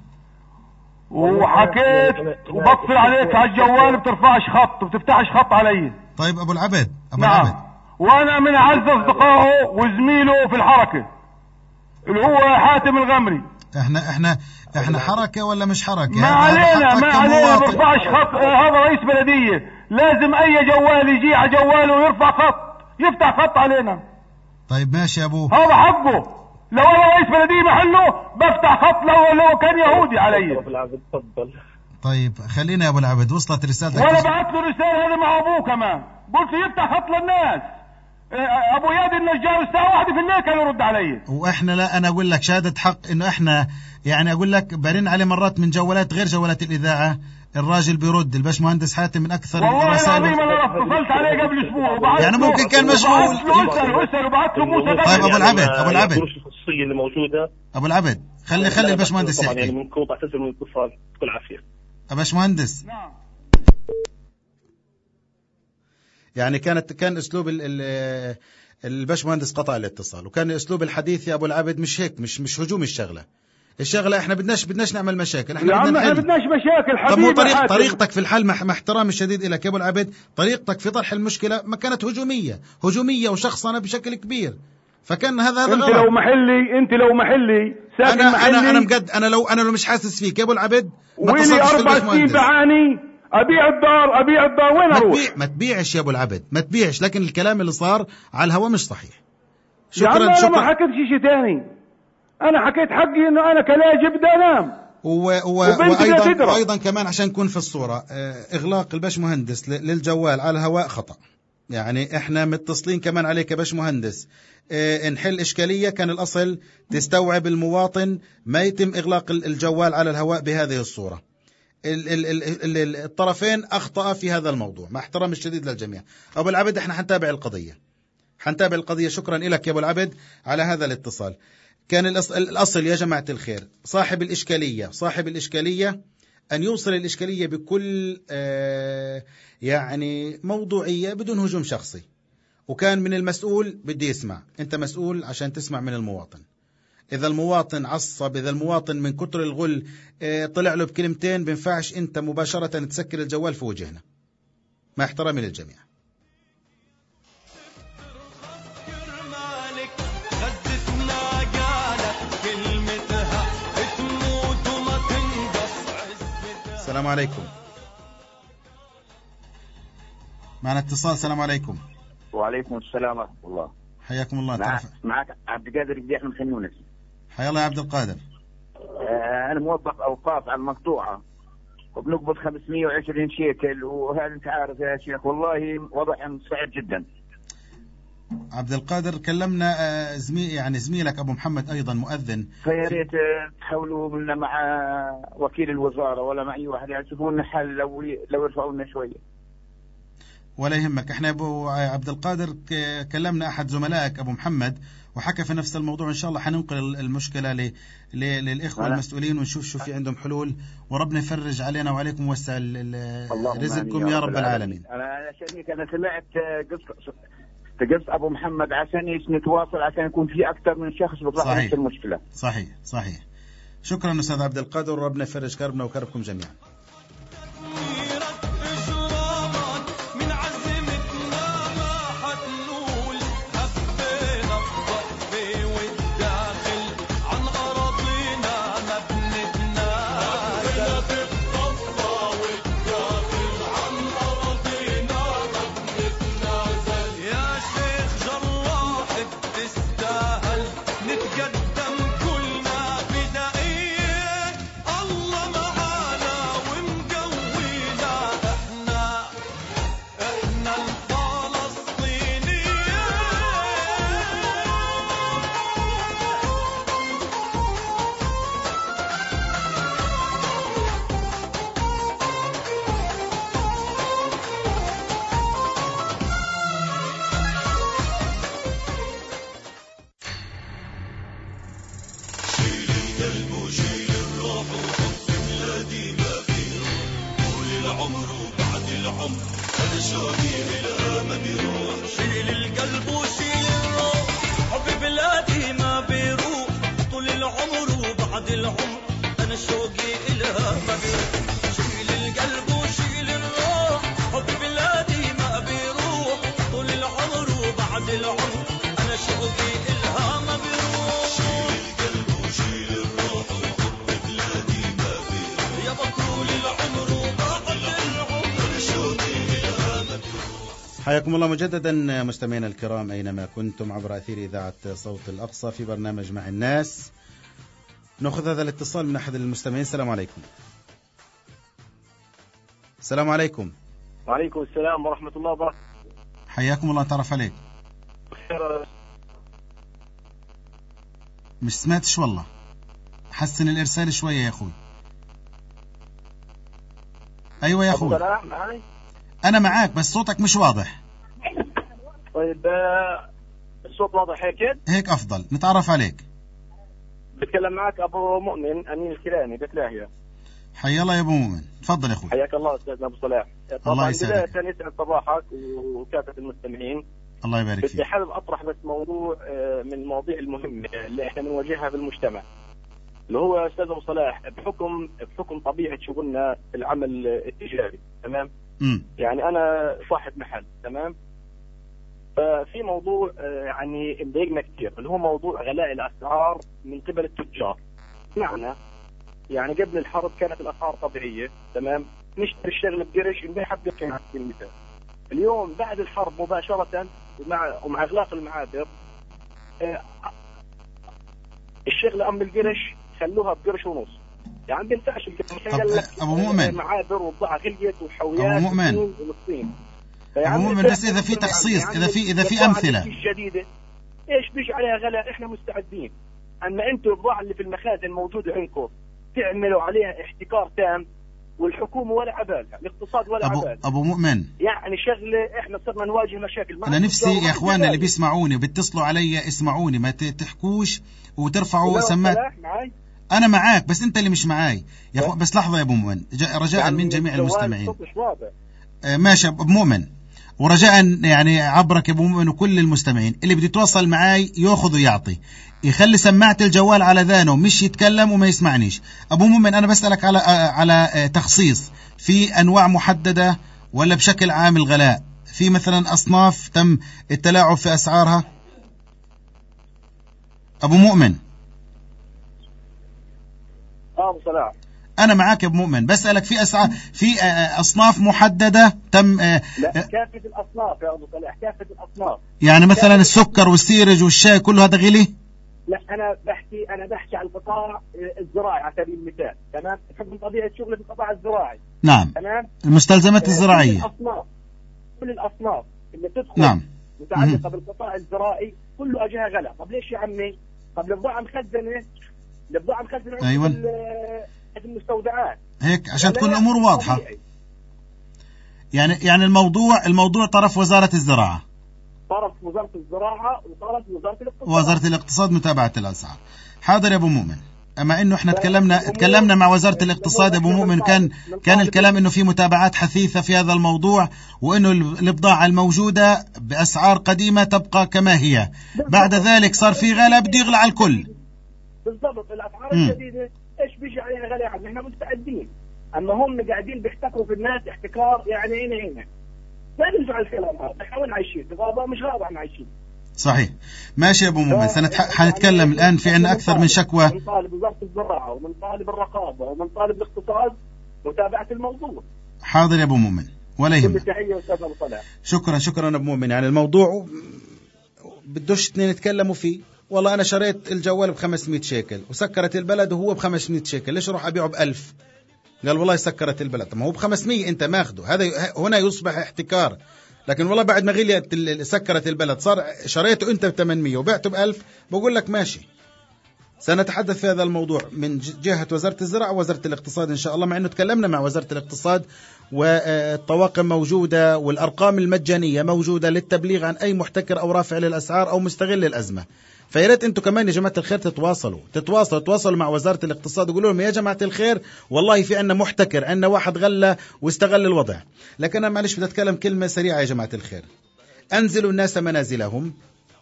وحكيت وبطل عليك على الجوال بترفعش خط وبتفتحش خط علي. طيب ابو العبد ابو نعم. العبد وانا من اعز اصدقائه وزميله في الحركه. اللي هو حاتم الغمري. احنا احنا احنا حركة ولا مش حركة؟ ما علينا ما علينا برفعش خط. هذا رئيس بلدية، لازم اي جوال يجي على جواله ويرفع خط، يفتح خط علينا. طيب ماشي يا ابو، هذا حقه. لو انا رئيس بلدية محله بفتح خط لو لو كان يهودي علي. ابو العبد تفضل. طيب خلينا يا ابو العبد، وصلت رسالتك. وانا بعث له رسالة هذا مع ابوه كمان، قلت يفتح خط للناس. ابو ياد النجار الساعة واحدة في الليل كان يرد علي. واحنا لا، انا اقول لك شهادة حق انه احنا يعني اقول لك برن عليه مرات من جوالات غير جوالات الاذاعة، الراجل بيرد. الباش مهندس حاتم من اكثر الرسائل. والله العظيم انا اتصلت عليه قبل اسبوع يعني ممكن كان مشغول. اسأل اسأل وبعث له موسى. طيب ابو العبد ابو العبد الخصوصية اللي موجودة ابو العبد خلي خلي الباش مهندس يحكي. يعني منكم بعتذر من الاتصال. كل عافية يا باش مهندس. نعم. يعني كانت كان اسلوب ال الباش مهندس قطع الاتصال، وكان اسلوب الحديث يا ابو العبد مش هيك، مش مش هجوم الشغله. الشغله احنا بدناش بدناش نعمل مشاكل، احنا بدنا نحل. بدناش مشاكل حبيبي. طب مو طريق طريقتك في الحل، مع احترامي الشديد لك يا ابو العبد، طريقتك في طرح المشكله ما كانت هجوميه هجوميه وشخصنه بشكل كبير، فكان هذا هذا انت غلط. لو محلي انت لو محلي ساكن انا محلي انا انا مجد انا لو انا لو مش حاسس فيك يا ابو العبد ما ويلي اربع سنين بعاني ابيع الدار ابيع الدار وين اروح؟ ما, تبيع ما تبيعش يا ابو العبد، ما تبيعش، لكن الكلام اللي صار على الهواء مش صحيح. شكرا شكرا. انا ما حكيت شيء ثاني، انا حكيت حقي انه انا كلاجئ بدي انام و... و... وايضا وايضا كمان عشان نكون في الصوره، اغلاق الباش مهندس للجوال على الهواء خطا. يعني احنا متصلين كمان عليك يا باش مهندس، اه نحل اشكاليه، كان الاصل تستوعب المواطن ما يتم اغلاق الجوال على الهواء بهذه الصوره. ال ال ال ال الطرفين اخطأ في هذا الموضوع، مع احترامي الشديد للجميع. ابو العبد احنا حنتابع القضيه حنتابع القضيه. شكرا لك يا ابو العبد على هذا الاتصال. كان الاصل يا جماعه الخير صاحب الاشكاليه صاحب الاشكاليه ان يوصل الاشكاليه بكل آه يعني موضوعيه بدون هجوم شخصي، وكان من المسؤول بدي يسمع. انت مسؤول عشان تسمع من المواطن. إذا المواطن عصب، إذا المواطن من كتر الغل طلع له بكلمتين، بينفعش أنت مباشرة تسكر الجوال في وجهنا، مع احترامي للجميع. السلام عليكم، معنا اتصال. السلام عليكم. وعليكم السلام ورحمة الله. حياكم الله. مع... معك عبد القادر قديح من خان يونس. حيا الله يا عبد القادر. آه أنا موظف أوقاف على المقطوعة وبنقبض خمسمية وعشرين شيكل، وهذا أنت عارف يا شيخ والله وضع صعب جدا. عبد القادر كلمنا زميل يعني زميلك أبو محمد أيضا مؤذن، فيا ريت تحاولوا منا مع وكيل الوزارة ولا مع أي واحد يعني تشوفوا لنا حل، لو لو يرفعوا لنا شوية. ولا يهمك، احنا ابو عبد القادر كلمنا احد زملائك ابو محمد وحكى في نفس الموضوع. ان شاء الله حننقل المشكله ل... ل... للاخوه المسؤولين ونشوف شو في عندهم حلول، وربنا يفرج علينا وعليكم ويوسع رزقكم يا رب العالمين. انا عشان انا سمعت قصه قصه ابو محمد عشان نتواصل، عشان يكون في اكثر من شخص بيطرح نفس المشكله. صحيح صحيح. شكرا استاذ عبد القادر، وربنا يفرج كربنا وكربكم جميعا. حياكم الله مجددا مستمعينا الكرام أينما كنتم عبر أثير إذاعة صوت الأقصى في برنامج مع الناس. نأخذ هذا الاتصال من أحد المستمعين. السلام عليكم. السلام عليكم. وعليكم السلام ورحمة الله وبركاته. حياكم الله. تعرف عليك مش سمعتش والله، حسن الإرسال شوية يا أخوي. أيوة يا أخوي أنا معاك بس صوتك مش واضح. طيب الصوت واضح هيك؟ هيك أفضل. نتعرف عليك. بتكلم معك أبو مؤمن أمين الكيلاني بتلاهية. حيا الله يا أبو مؤمن. تفضل يا أخوي. حياك الله أستاذنا أبو صلاح. الله يسعدك. بداية يسعد صباحك وكافة المستمعين. الله يبارك فيك. بدي حابب أطرح بس موضوع من المواضيع المهمة اللي إحنا بنواجهها بالمجتمع، اللي هو أستاذ أبو صلاح بحكم بحكم طبيعة شغلنا العمل التجاري. تمام. م. يعني أنا صاحب محل. تمام. ففي موضوع يعني مضايقنا كثير اللي هو موضوع غلاء الأسعار من قبل التجار. معنى يعني قبل الحرب كانت الأسعار طبيعية. تمام. نشتري الشغل بقرش نبيعها بقرشين على سبيل المثال. اليوم بعد الحرب مباشرة ومع ومع إغلاق المعابر الشغلة أم القرش خلوها بقرش ونص. يعني بينفعش أبو مؤمن معابر وبضاعة غليت وحويات أبو مؤمن ومصين. أبو مؤمن بس إذا في تخصيص إذا في إذا في أمثلة جديدة إيش بيجي عليها غلاء إحنا مستعدين. أما أنتوا البضاعة اللي في المخازن موجودة عندكم تعملوا عليها احتكار تام والحكومة ولا عبالها، الاقتصاد ولا أبو عبالها. أبو مؤمن يعني شغلة إحنا صرنا نواجه مشاكل. أنا نفسي يا إخواننا اللي بيسمعوني وبيتصلوا علي اسمعوني، ما تحكوش وترفعوا سماعات. أنا معاك بس أنت اللي مش معاي يا أخوان. بس لحظة يا أبو مؤمن رجاء يعني من جميع المستمعين. آه ماشي أبو مؤمن، ورجاء يعني عبرك يا أبو مؤمن وكل المستمعين اللي بده يتواصل معاي يأخذ ويعطي، يخلي سماعة الجوال على ذانه مش يتكلم وما يسمعنيش. أبو مؤمن أنا بسألك على على تخصيص في أنواع محددة ولا بشكل عام الغلاء؟ في مثلا أصناف تم التلاعب في أسعارها؟ أبو مؤمن أبو صلاح أنا معاك يا أبو مؤمن، بسألك في أسعار في أصناف محددة تم. لا كافة الأصناف يا أبو صلاح، كافة الأصناف. يعني مثلا السكر والسيرج والشاي كله هذا غلي؟ لا أنا بحكي أنا بحكي عن القطاع الزراعي على سبيل المثال. تمام. بحكم طبيعة شغلي في القطاع الزراعي. نعم. تمام. المستلزمات الزراعية. كل الأصناف كل الأصناف اللي تدخل نعم. متعلقة بالقطاع الزراعي كله أجاها غلا. طب ليش يا عمي؟ طب البضاعة مخزنة البضاعة مخزنة أيوة. في المستودعات هيك عشان تكون الأمور واضحة. يعني يعني الموضوع الموضوع طرف وزارة الزراعة، طرف وزارة الزراعة وطرف وزارة الاقتصاد. وزارة الاقتصاد متابعة الأسعار. حاضر يا أبو مؤمن. أما إنه إحنا تكلمنا تكلمنا مع وزارة الاقتصاد يا أبو مؤمن كان كان الكلام إنه في متابعات حثيثة في هذا الموضوع، وإنه البضاعة الموجودة بأسعار قديمة تبقى كما هي. بعد ذلك صار في غلاء بده يغلى على الكل. بالضبط. الأسعار الجديدة إيش بيجي علينا غلاء؟ يعني إحنا مستعدين، أما هم قاعدين بيحتكروا في الناس احتكار يعني هنا هنا. لا نرجع الكلام هذا. إحنا وين عايشين؟ غابة مش غابة إحنا عايشين. صحيح. ماشي يا أبو مؤمن. حنتكلم الآن في عنا أكثر من شكوى. من طالب وزارة الزراعة ومن طالب الرقابة ومن طالب الاقتصاد متابعة الموضوع. حاضر يا أبو مؤمن ولا يهمك. تحية أستاذ أبو صلاح. شكرا شكرا أبو مؤمن. يعني الموضوع بدوش اثنين يتكلموا فيه. والله أنا شريت الجوال بخمسمائة شيكل وسكرت البلد وهو بخمسمائة شيكل، ليش أروح أبيعه بألف؟ قال والله سكرت البلد. ما هو بخمسمائة أنت ماخده، هذا هنا يصبح احتكار. لكن والله بعد ما غليت سكرت البلد صار شريته أنت بثمانمائة وبعته بألف، بقول لك ماشي. سنتحدث في هذا الموضوع من جهة وزارة الزراعة ووزارة الاقتصاد إن شاء الله، مع أنه تكلمنا مع وزارة الاقتصاد والطواقم موجودة والأرقام المجانية موجودة للتبليغ عن أي محتكر أو رافع للأسعار أو مستغل الأزمة. فياريت انتم كمان يا جماعة الخير تتواصلوا تتواصلوا تتواصلوا مع وزارة الاقتصاد وقولوا لهم يا جماعة الخير والله في عنا محتكر، عنا واحد غلى واستغل الوضع. لكن أنا معلش بدي أتكلم كلمة سريعة يا جماعة الخير. أنزلوا الناس منازلهم،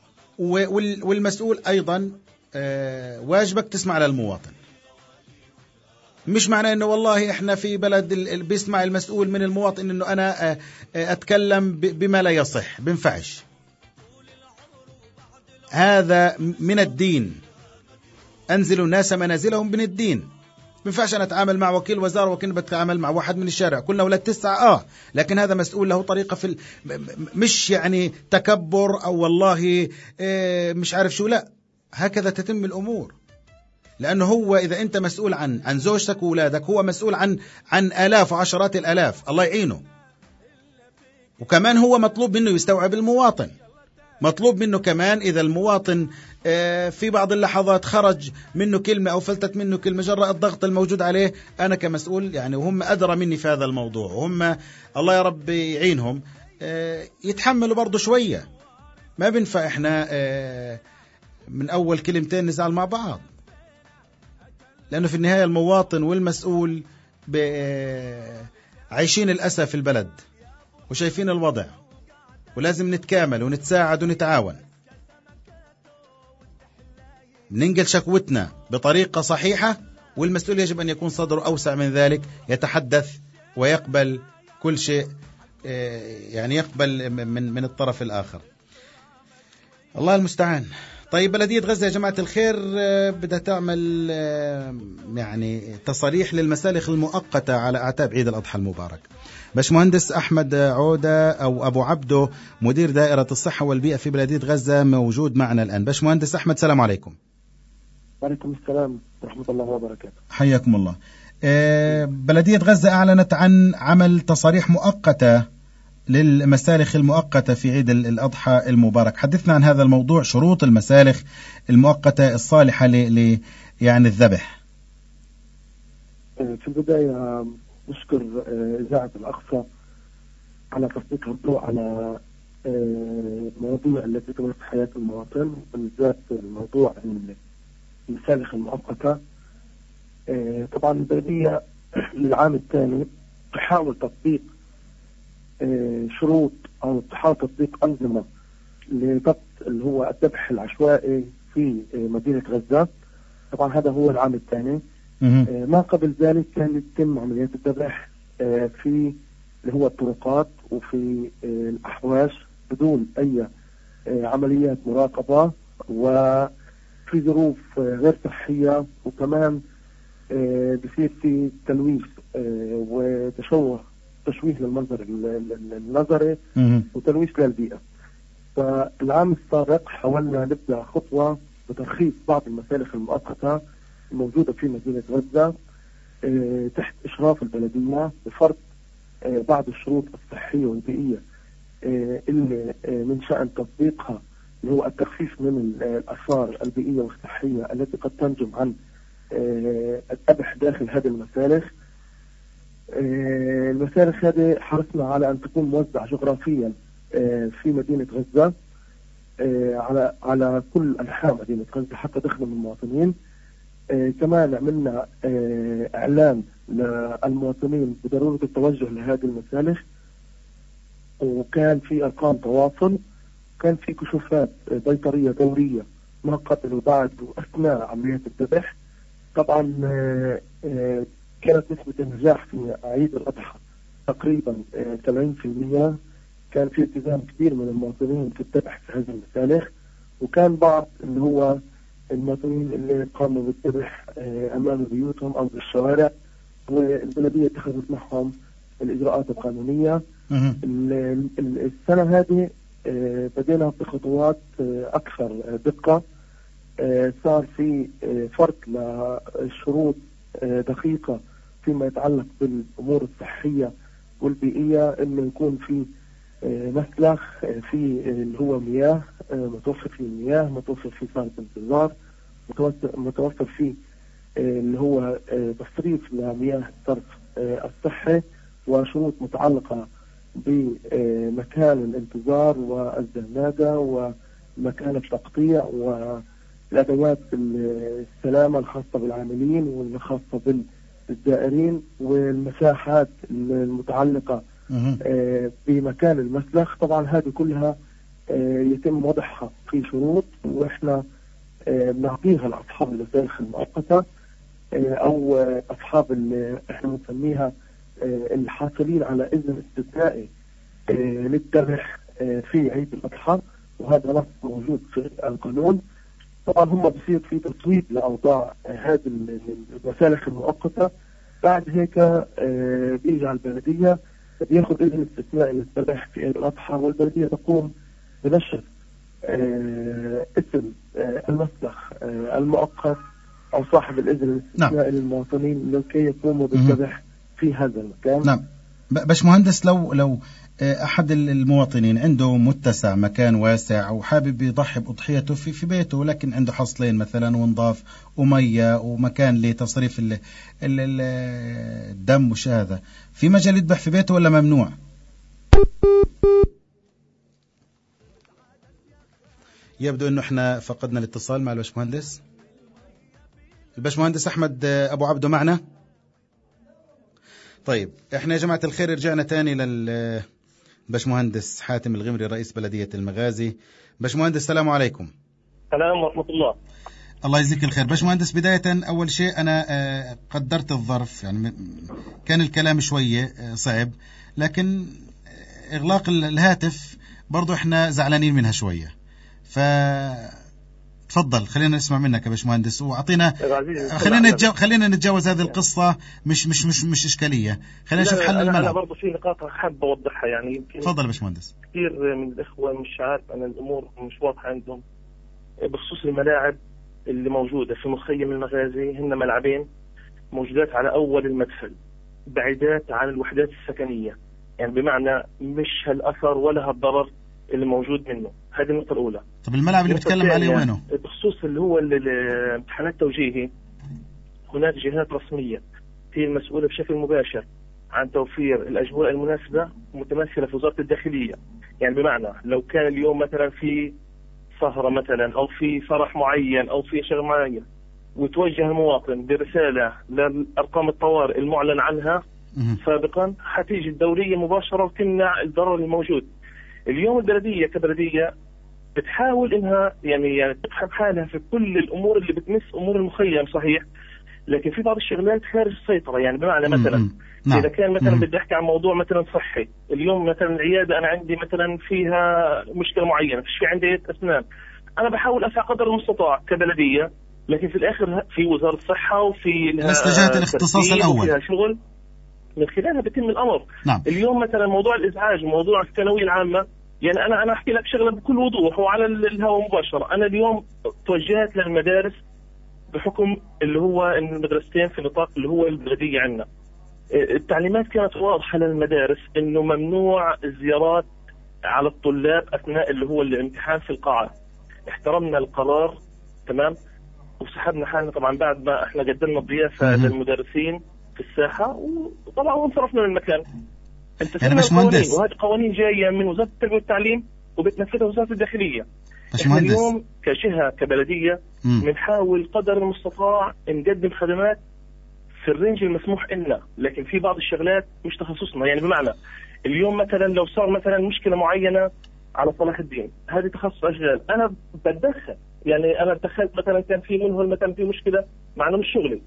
والمسؤول أيضا واجبك تسمع للمواطن. مش معنى انه والله احنا في بلد بيسمع المسؤول من المواطن انه انا اتكلم بما لا يصح، بينفعش. هذا من الدين. أنزلوا الناس منازلهم من الدين. بينفعش أنا أتعامل مع وكيل وزارة وكأني بتعامل مع واحد من الشارع. كلنا ولاد تسعة آه لكن هذا مسؤول له طريقة في ال... مش يعني تكبر أو والله إيه مش عارف شو، لا هكذا تتم الأمور. لأنه هو إذا أنت مسؤول عن عن زوجتك وأولادك هو مسؤول عن عن آلاف وعشرات الآلاف، الله يعينه. وكمان هو مطلوب منه يستوعب المواطن، مطلوب منه كمان إذا المواطن في بعض اللحظات خرج منه كلمة أو فلتت منه كلمة جراء الضغط الموجود عليه، أنا كمسؤول يعني وهم أدرى مني في هذا الموضوع وهم الله يا رب يعينهم يتحملوا برضو شوية. ما بنفع إحنا من أول كلمتين نزعل مع بعض، لأنه في النهاية المواطن والمسؤول عايشين الأسى في البلد وشايفين الوضع، ولازم نتكامل ونتساعد ونتعاون، ننقل شكوتنا بطريقة صحيحة، والمسؤول يجب أن يكون صدره أوسع من ذلك، يتحدث ويقبل كل شيء يعني يقبل من من الطرف الآخر. الله المستعان. طيب بلدية غزة يا جماعة الخير بدها تعمل يعني تصاريح للمسالخ المؤقتة على أعتاب عيد الأضحى المبارك. باشمهندس أحمد عودة أو أبو عبده مدير دائرة الصحة والبيئة في بلدية غزة موجود معنا الآن. باشمهندس أحمد السلام عليكم. وعليكم السلام ورحمة الله وبركاته. حياكم الله. بلدية غزة أعلنت عن عمل تصاريح مؤقتة للمسالخ المؤقتة في عيد الأضحى المبارك. حدثنا عن هذا الموضوع، شروط المسالخ المؤقتة الصالحة ل يعني الذبح. في البداية نشكر إذاعة الأقصى على تسليطها الضوء على مواضيع التي تمس حياة المواطن، بالذات موضوع المسالخ المؤقتة. طبعا البلدية للعام الثاني تحاول تطبيق شروط أو تحاول تطبيق أنظمة لضبط اللي هو الذبح العشوائي في مدينة غزة. طبعا هذا هو العام الثاني. ما قبل ذلك كان يتم عمليات الذبح في اللي هو الطرقات وفي الأحواش بدون أي عمليات مراقبة وفي ظروف غير صحية، وكمان بصير في تلويث وتشوه تشويه للمنظر النظري وتلويث للبيئة. فالعام السابق حاولنا نبدأ خطوة بترخيص بعض المسالخ المؤقتة الموجودة في مدينة غزة تحت إشراف البلدية بفرض بعض الشروط الصحية والبيئية اللي من شأن تطبيقها، اللي هو التخفيف من الآثار البيئية والصحية التي قد تنجم عن الذبح داخل هذه المسالخ. المسالخ هذه حرصنا على أن تكون موزعة جغرافيا في مدينة غزة على على كل أنحاء مدينة غزة حتى تخدم المواطنين. كمان عملنا إعلان للمواطنين بضرورة التوجه لهذه المسالخ، وكان في أرقام تواصل، كان في كشوفات بيطرية دورية ما قبل وبعد وأثناء عملية الذبح. طبعا كانت نسبة النجاح في عيد الأضحى تقريبا سبعين بالمئة. كان في التزام كبير من المواطنين في الذبح في هذه المسالخ، وكان بعض اللي هو المواطنين اللي قاموا بالذبح أمام بيوتهم أو بالشوارع، والبلدية اتخذت معهم الإجراءات القانونية. السنة هذه بدينا بخطوات أكثر دقة. صار في فرق لشروط دقيقة فيما يتعلق بالأمور الصحية والبيئية، إنه يكون في مسلخ في اللي هو مياه متوفر فيه المياه، متوفر فيه صالة انتظار، متوفر فيه اللي هو تصريف لمياه الصرف الصحي، وشروط متعلقة بمكان الانتظار والزنادة ومكان التقطيع والأدوات السلامة الخاصة بالعاملين والخاصة بالزائرين والمساحات المتعلقة بمكان المسلخ. طبعا هذه كلها يتم وضعها في شروط، وإحنا بنعطيها لأصحاب المسالخ المؤقتة أو أصحاب اللي إحنا بنسميها الحاصلين على إذن استثنائي للذبح في عيد الأضحى، وهذا نص موجود في القانون. طبعا هم بصير في تطويب لاوضاع هذه المسالخ المؤقته. بعد هيك آه بيجي على البلديه بياخذ اذن استثنائي للذبح في عيد الاضحى، والبلديه تقوم بنشر آه اسم آه المسلخ آه المؤقت او صاحب الاذن الاستثنائي نعم. للمواطنين لكي يقوموا بالذبح في هذا المكان. نعم. باشمهندس، لو لو أحد المواطنين عنده متسع مكان واسع وحابب يضحي بأضحيته في في بيته، ولكن عنده حصلين مثلا ونضاف ومية ومكان لتصريف ال ال الدم وش هذا، في مجال يذبح في بيته ولا ممنوع؟ يبدو أنه احنا فقدنا الاتصال مع الباشمهندس. الباشمهندس أحمد أبو عبده معنا؟ طيب احنا يا جماعة الخير رجعنا تاني لل باشمهندس حاتم الغمري رئيس بلدية المغازي. باشمهندس السلام عليكم. السلام ورحمة الله. الله يجزيك الخير. باشمهندس بداية أول شيء أنا قدرت الظرف، يعني كان الكلام شوية صعب، لكن إغلاق الهاتف برضو إحنا زعلانين منها شوية، ف تفضل خلينا نسمع منك يا باشمهندس وأعطينا خلينا نتجاوز خلينا نتجاوز هذه القصة، مش مش مش مش إشكالية، خلينا نشوف حل الملعب. أنا برضو في نقاط حابة أوضحها، يعني يمكن تفضل يا باشمهندس. كثير من الإخوة مش عارف أن الأمور مش واضحة عندهم بخصوص الملاعب اللي موجودة في مخيم المغازي. هن ملعبين موجودات على أول المدخل بعيدات عن الوحدات السكنية، يعني بمعنى مش هالأثر ولا هالضرر اللي موجود منه. هذه النقطة الأولى. طب الملعب اللي بتكلم عليه وينه؟ بخصوص اللي هو الامتحانات التوجيهي، هناك جهات رسمية هي المسؤولة بشكل مباشر عن توفير الأجواء المناسبة متمثلة في وزارة الداخلية. يعني بمعنى لو كان اليوم مثلا في سهرة مثلا أو في فرح معين أو في شغل معين، وتوجه المواطن برسالة لأرقام الطوارئ المعلن عنها سابقا، حتيجي الدورية مباشرة وتمنع الضرر الموجود. اليوم البلدية كبلدية بتحاول انها يعني يعني تفهم حالها في كل الامور اللي بتمس امور المخيم صحيح، لكن في بعض الشغلات خارج السيطرة. يعني بمعنى مثلا نعم. اذا كان مثلا بدي احكي عن موضوع مثلا صحي، اليوم مثلا العيادة انا عندي مثلا فيها مشكلة معينة، فيش في عندي اسنان، انا بحاول اسعى قدر المستطاع كبلدية، لكن في الاخر في وزارة الصحة وفي جهات الاختصاص الاول شغل من خلالها بيتم الامر. نعم. اليوم مثلا موضوع الازعاج وموضوع الثانوية العامة، يعني انا انا احكي لك شغله بكل وضوح وعلى الهواء مباشره. انا اليوم توجهت للمدارس بحكم اللي هو المدرستين في نطاق اللي هو البلديه عندنا. التعليمات كانت واضحه للمدارس انه ممنوع الزيارات على الطلاب اثناء اللي هو الامتحان في القاعه. احترمنا القرار تمام، وسحبنا حالنا طبعا بعد ما احنا قدمنا الضيافه للمدرسين في الساحه، وطبعا وانصرفنا من المكان. يعني باشمهندس، وهذه قوانين جايه من وزاره التربيه والتعليم وبتنفذها وزاره الداخليه. احنا اليوم كجهه كبلديه بنحاول قدر المستطاع نقدم خدمات في الرينج المسموح لنا، لكن في بعض الشغلات مش تخصصنا. يعني بمعنى اليوم مثلا لو صار مثلا مشكله معينه على صلاح الدين، هذه تخصص اشغال، انا بتدخل. يعني انا دخلت مثلا كان في منهم مثلا في مشكله معنا مش شغلي،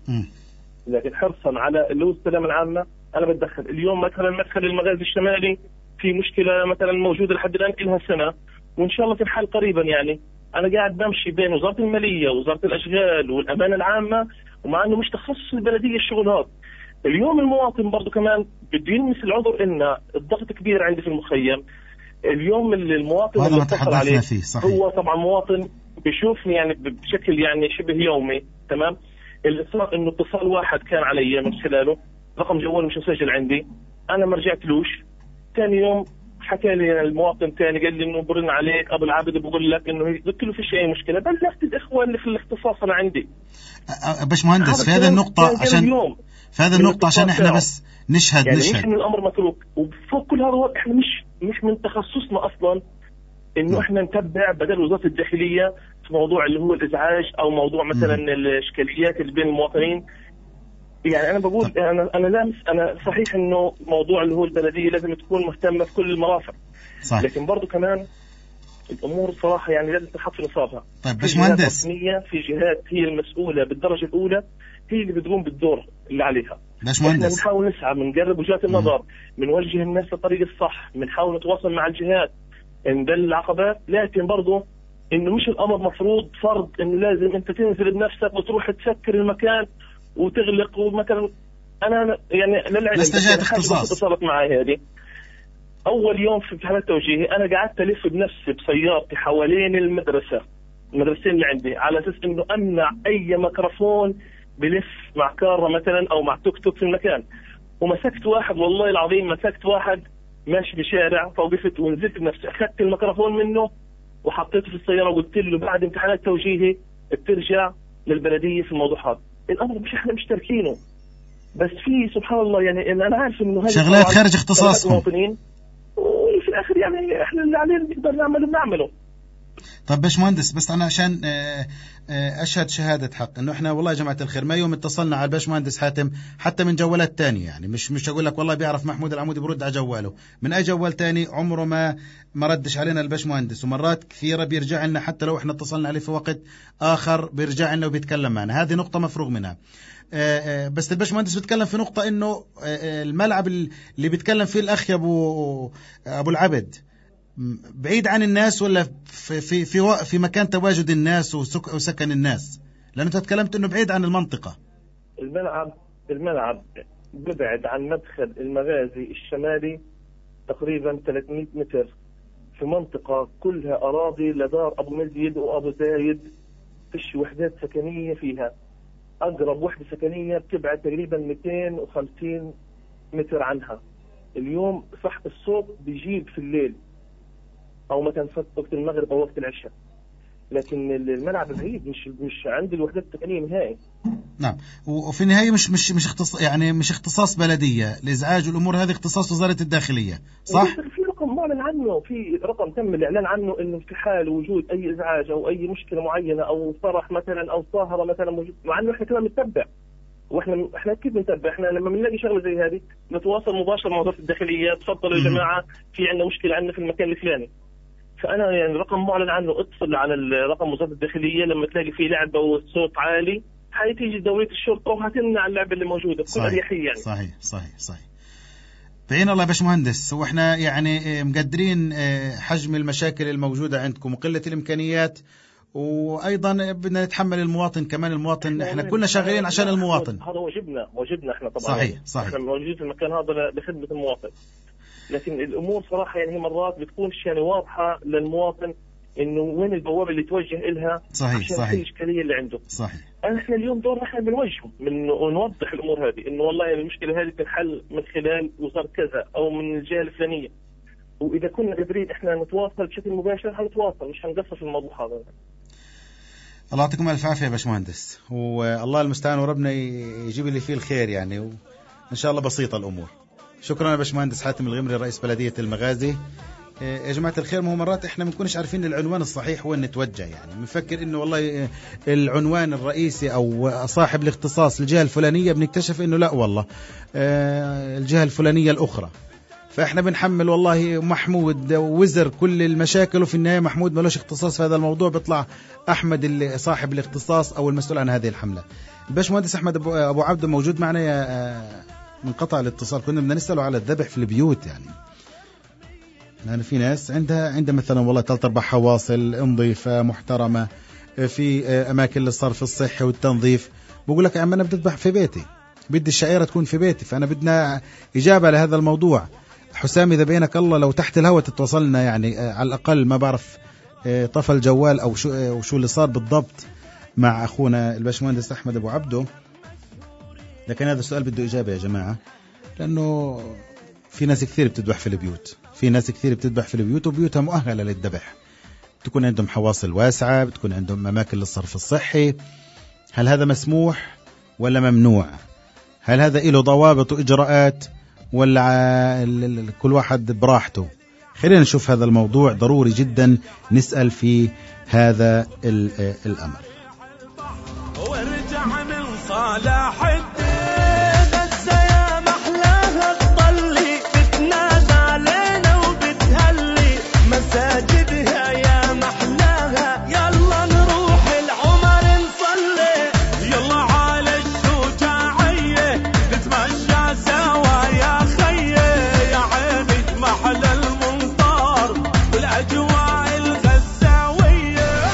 لكن حرصا على اللي هو السلامه العامه انا بتدخل. اليوم مثلا مدخل المغازي الشمالي في مشكله مثلا موجوده لحد الان لها سنه، وان شاء الله تنحل قريبا. يعني انا قاعد بمشي بين وزاره الماليه ووزاره الاشغال والامانه العامه، ومع انه مش تخصص البلديه الشغل هذا. اليوم المواطن برضه كمان بده يلمس العذر ان الضغط كبير عندي في المخيم. اليوم المواطن اللي اتصل عليه هو طبعا مواطن بيشوفني يعني بشكل يعني شبه يومي تمام. اللي صار انه اتصال واحد كان علي من خلاله، رقم جوال مش مسجل عندي، انا ما رجعتلوش. ثاني يوم حكى لي المواطن ثاني قال لي انه برن عليك ابو العابد بقول لك انه قلت له فيش اي مشكله، بلغت الاخوه اللي في الاختصاص انا عندي. باشمهندس في هذه النقطه عشان في هذه النقطه عشان احنا بس نشهد يعني نشهد مش ان الامر متروك، وفوق كل هذا احنا مش مش من تخصصنا اصلا انه احنا نتبع بدل وزاره الداخليه في موضوع اللي هو الازعاج او موضوع مثلا م. الاشكاليات اللي بين المواطنين. يعني انا بقول طب. انا انا لامس انا صحيح انه موضوع اللي هو البلديه لازم تكون مهتمه في كل المرافق صح. لكن برضو كمان الامور صراحه يعني لازم تنحط في نصابها. طيب باشمهندس، في جهات هي المسؤوله بالدرجه الاولى هي اللي بتقوم بالدور اللي عليها. باشمهندس احنا بنحاول نسعى بنقرب وجهات النظر، بنوجه الناس للطريق الصح، بنحاول نتواصل مع الجهات ندل العقبات، لكن برضو انه مش الامر مفروض فرض انه لازم انت تنزل بنفسك وتروح تسكر المكان وتغلق. ومثلا انا يعني للعلم استجاد اختصاص صارت معي هذه اول يوم في امتحانات توجيهي، انا قعدت الف بنفسي بسيارتي حوالين المدرسه المدرستين اللي عندي على اساس انه امنع اي ميكروفون بلف مع كاره مثلا او مع توك توك في المكان. ومسكت واحد والله العظيم مسكت واحد ماشي بشارع فوقفت ونزلت بنفسي اخذت الميكروفون منه وحطيته في السياره وقلت له بعد امتحانات توجيهي بترجع للبلديه في الموضوع هذا. الامر مش احنا مش تاركينه، بس في سبحان الله يعني انا عارف انه هذه شغلات خارج اختصاصهم وفي الاخر يعني احنا اللي علينا نقدر نعمله بنعمله. طب باش مهندس بس انا عشان اشهد شهاده حق انه احنا والله يا جماعه الخير ما يوم اتصلنا على الباش مهندس حاتم حتى من جوالات تانية، يعني مش مش اقول لك والله بيعرف محمود العمودي برد على جواله، من اي جوال تاني عمره ما ما ردش علينا الباش مهندس، ومرات كثيره بيرجع لنا حتى لو احنا اتصلنا عليه في وقت اخر بيرجع لنا وبيتكلم معنا. هذه نقطه مفروغ منها. بس الباش مهندس بيتكلم في نقطه انه الملعب اللي بيتكلم فيه الاخ يا ابو ابو العبد بعيد عن الناس ولا في في في, في مكان تواجد الناس وسك وسكن الناس؟ لأنه أنت تكلمت إنه بعيد عن المنطقة. الملعب الملعب ببعد عن مدخل المغازي الشمالي تقريبا ثلاثمئة متر في منطقة كلها أراضي لدار أبو مزيد وأبو زايد، فيش وحدات سكنية فيها. أقرب وحدة سكنية بتبعد تقريبا مئتين وخمسين متر عنها. اليوم صح الصوت بيجيب في الليل او مثلا وقت المغرب او وقت العشاء، لكن الملعب بعيد مش مش عند الوحدات السكنيه نهائي. نعم، وفي النهايه مش مش مش اختصاص يعني مش اختصاص بلديه الازعاج والامور هذه، اختصاص وزاره الداخليه صح؟ في رقم معلن عنه، في رقم تم الاعلان عنه انه في حال وجود اي ازعاج او اي مشكله معينه او فرح مثلا او سهره مثلا موجود، مع انه احنا كمان بنتبع واحنا احنا كيف بنتبع؟ احنا لما بنلاقي شغله زي هذه نتواصل مباشره مع وزاره الداخليه، تفضلوا يا جماعه في عندنا مشكله عندنا في المكان الفلاني. فانا يعني رقم معلن عنه اتصل على الرقم وزاره الداخليه، لما تلاقي فيه لعبه والصوت عالي حتيجي دوريه الشرطه وهتمنع اللعبه اللي موجوده بكل اريحيه يعني. صحيح صحيح صحيح. بعين الله يا باشمهندس، واحنا يعني مقدرين حجم المشاكل الموجوده عندكم وقله الامكانيات، وايضا بدنا نتحمل المواطن كمان. المواطن احنا كلنا شغالين عشان المواطن، هذا واجبنا واجبنا احنا طبعا. صحيح صحيح. احنا موجودين في المكان هذا لخدمه المواطن، لكن الامور صراحه يعني مرات بتكونش يعني واضحه للمواطن انه وين البوابه اللي توجه لها صحيح عشان صحيح الاشكاليه اللي عنده. صحيح. احنا اليوم دورنا احنا بنوجهه من ونوضح الامور هذه، انه والله يعني المشكله هذه تنحل من خلال وزاره كذا او من الجهه الفلانيه، واذا كنا قادرين احنا نتواصل بشكل مباشر حنتواصل، مش حنقصر في الموضوع هذا. الله يعطيكم الف عافيه يا باشمهندس، والله المستعان وربنا يجيب لي فيه الخير يعني، وان شاء الله بسيطه الامور. شكرا يا باشمهندس حاتم الغمري رئيس بلديه المغازي. يا جماعه الخير، ما هو مرات احنا ما بنكونش عارفين العنوان الصحيح وين نتوجه، يعني بنفكر انه والله العنوان الرئيسي او صاحب الاختصاص الجهه الفلانيه، بنكتشف انه لا والله الجهه الفلانيه الاخرى. فاحنا بنحمل والله محمود وزر كل المشاكل، وفي النهايه محمود مالوش اختصاص في هذا الموضوع، بيطلع احمد اللي صاحب الاختصاص او المسؤول عن هذه الحمله. الباشمهندس احمد ابو عبده موجود معنا، يا منقطع الاتصال. كنا بدنا نساله على الذبح في البيوت، يعني لأن في ناس عندها عندها مثلا والله ثلاث أربع حواصل نظيفة محترمة في أماكن للصرف الصحي والتنظيف، بقول لك يا عم أنا بدي أذبح في بيتي، بدي الشعيرة تكون في بيتي، فأنا بدنا إجابة لهذا الموضوع. حسام إذا بينك الله لو تحت الهواء تتواصلنا، يعني على الأقل ما بعرف طفى الجوال أو شو وشو اللي صار بالضبط مع أخونا الباشمهندس أحمد أبو عبده. لكن هذا السؤال بده إجابة يا جماعة، لأنه في ناس كثير بتذبح في البيوت، في ناس كثير بتذبح في البيوت وبيوتها مؤهلة للذبح، بتكون عندهم حواصل واسعة، بتكون عندهم أماكن للصرف الصحي. هل هذا مسموح ولا ممنوع؟ هل هذا له ضوابط وإجراءات ولا كل واحد براحته؟ خلينا نشوف هذا الموضوع، ضروري جدا نسأل في هذا الأمر. وارجع من صلاح الدين الزيا محلاها تضلي بتنادى علينا وبتهلي مساجدها يا محلاها، يلا نروح العمر نصلي، يلا على الشجاعية نتمشى سوا يا خيي، يا عيني محل المنظار والاجواء الغزاوية.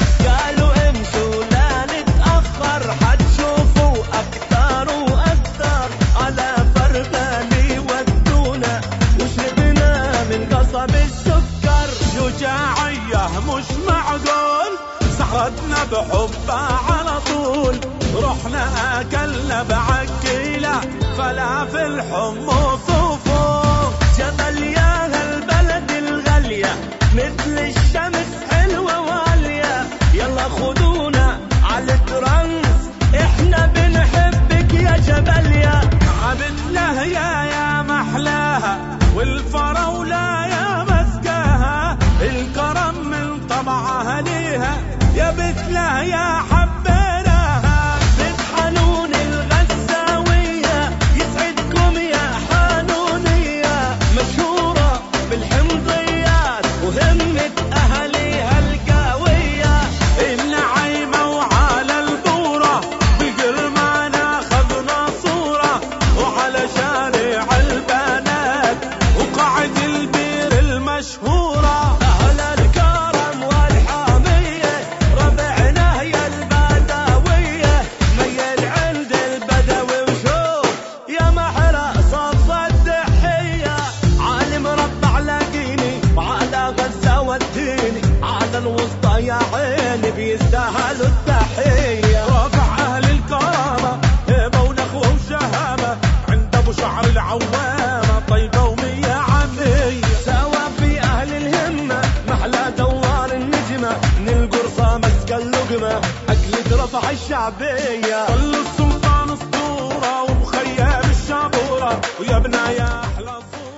قصب السكر شجاعية مش معقول سحرتنا بحبها على طول رحنا أكلنا بعكيلة فلافل حمص وفول جبل يا هالبلد الغالية مثل الشمس حلوة والية يلا خدونا على الترنس احنا بنحبك يا جبل يا عبدنا يا يا محلاها والفراولة يا مسكاها الكرم من طبعها ليها يا بتلا يا حبيناها بنت حنون الغزاوية يسعدكم يا حنونية مشهورة بالحمضيات وهمة أهليها القوية النعيمة وعلى البورة بالقرمان أخذنا صورة وعلى شارع البنات وقاعد البير المشهورة أهل الكرم والحامية ربعنا يا البدوية ميل عند البدوي وشوف يا محرى صف الدحية عالم ربع لاقيني وعلى غزة وديني على الوسطى يا عيني بيستاهلوا التحية رفع أهل الكرامة هبة ونخوة وشهامة عند أبو شعر العوامة طيبة ومية عمية سوا في أهل الهمة محلى دوار النجمة من القرصة مسك اللقمة أكلة رفع الشعبية كل السلطان اسطورة ومخيم الشابورة ويا ابنا يا أحلى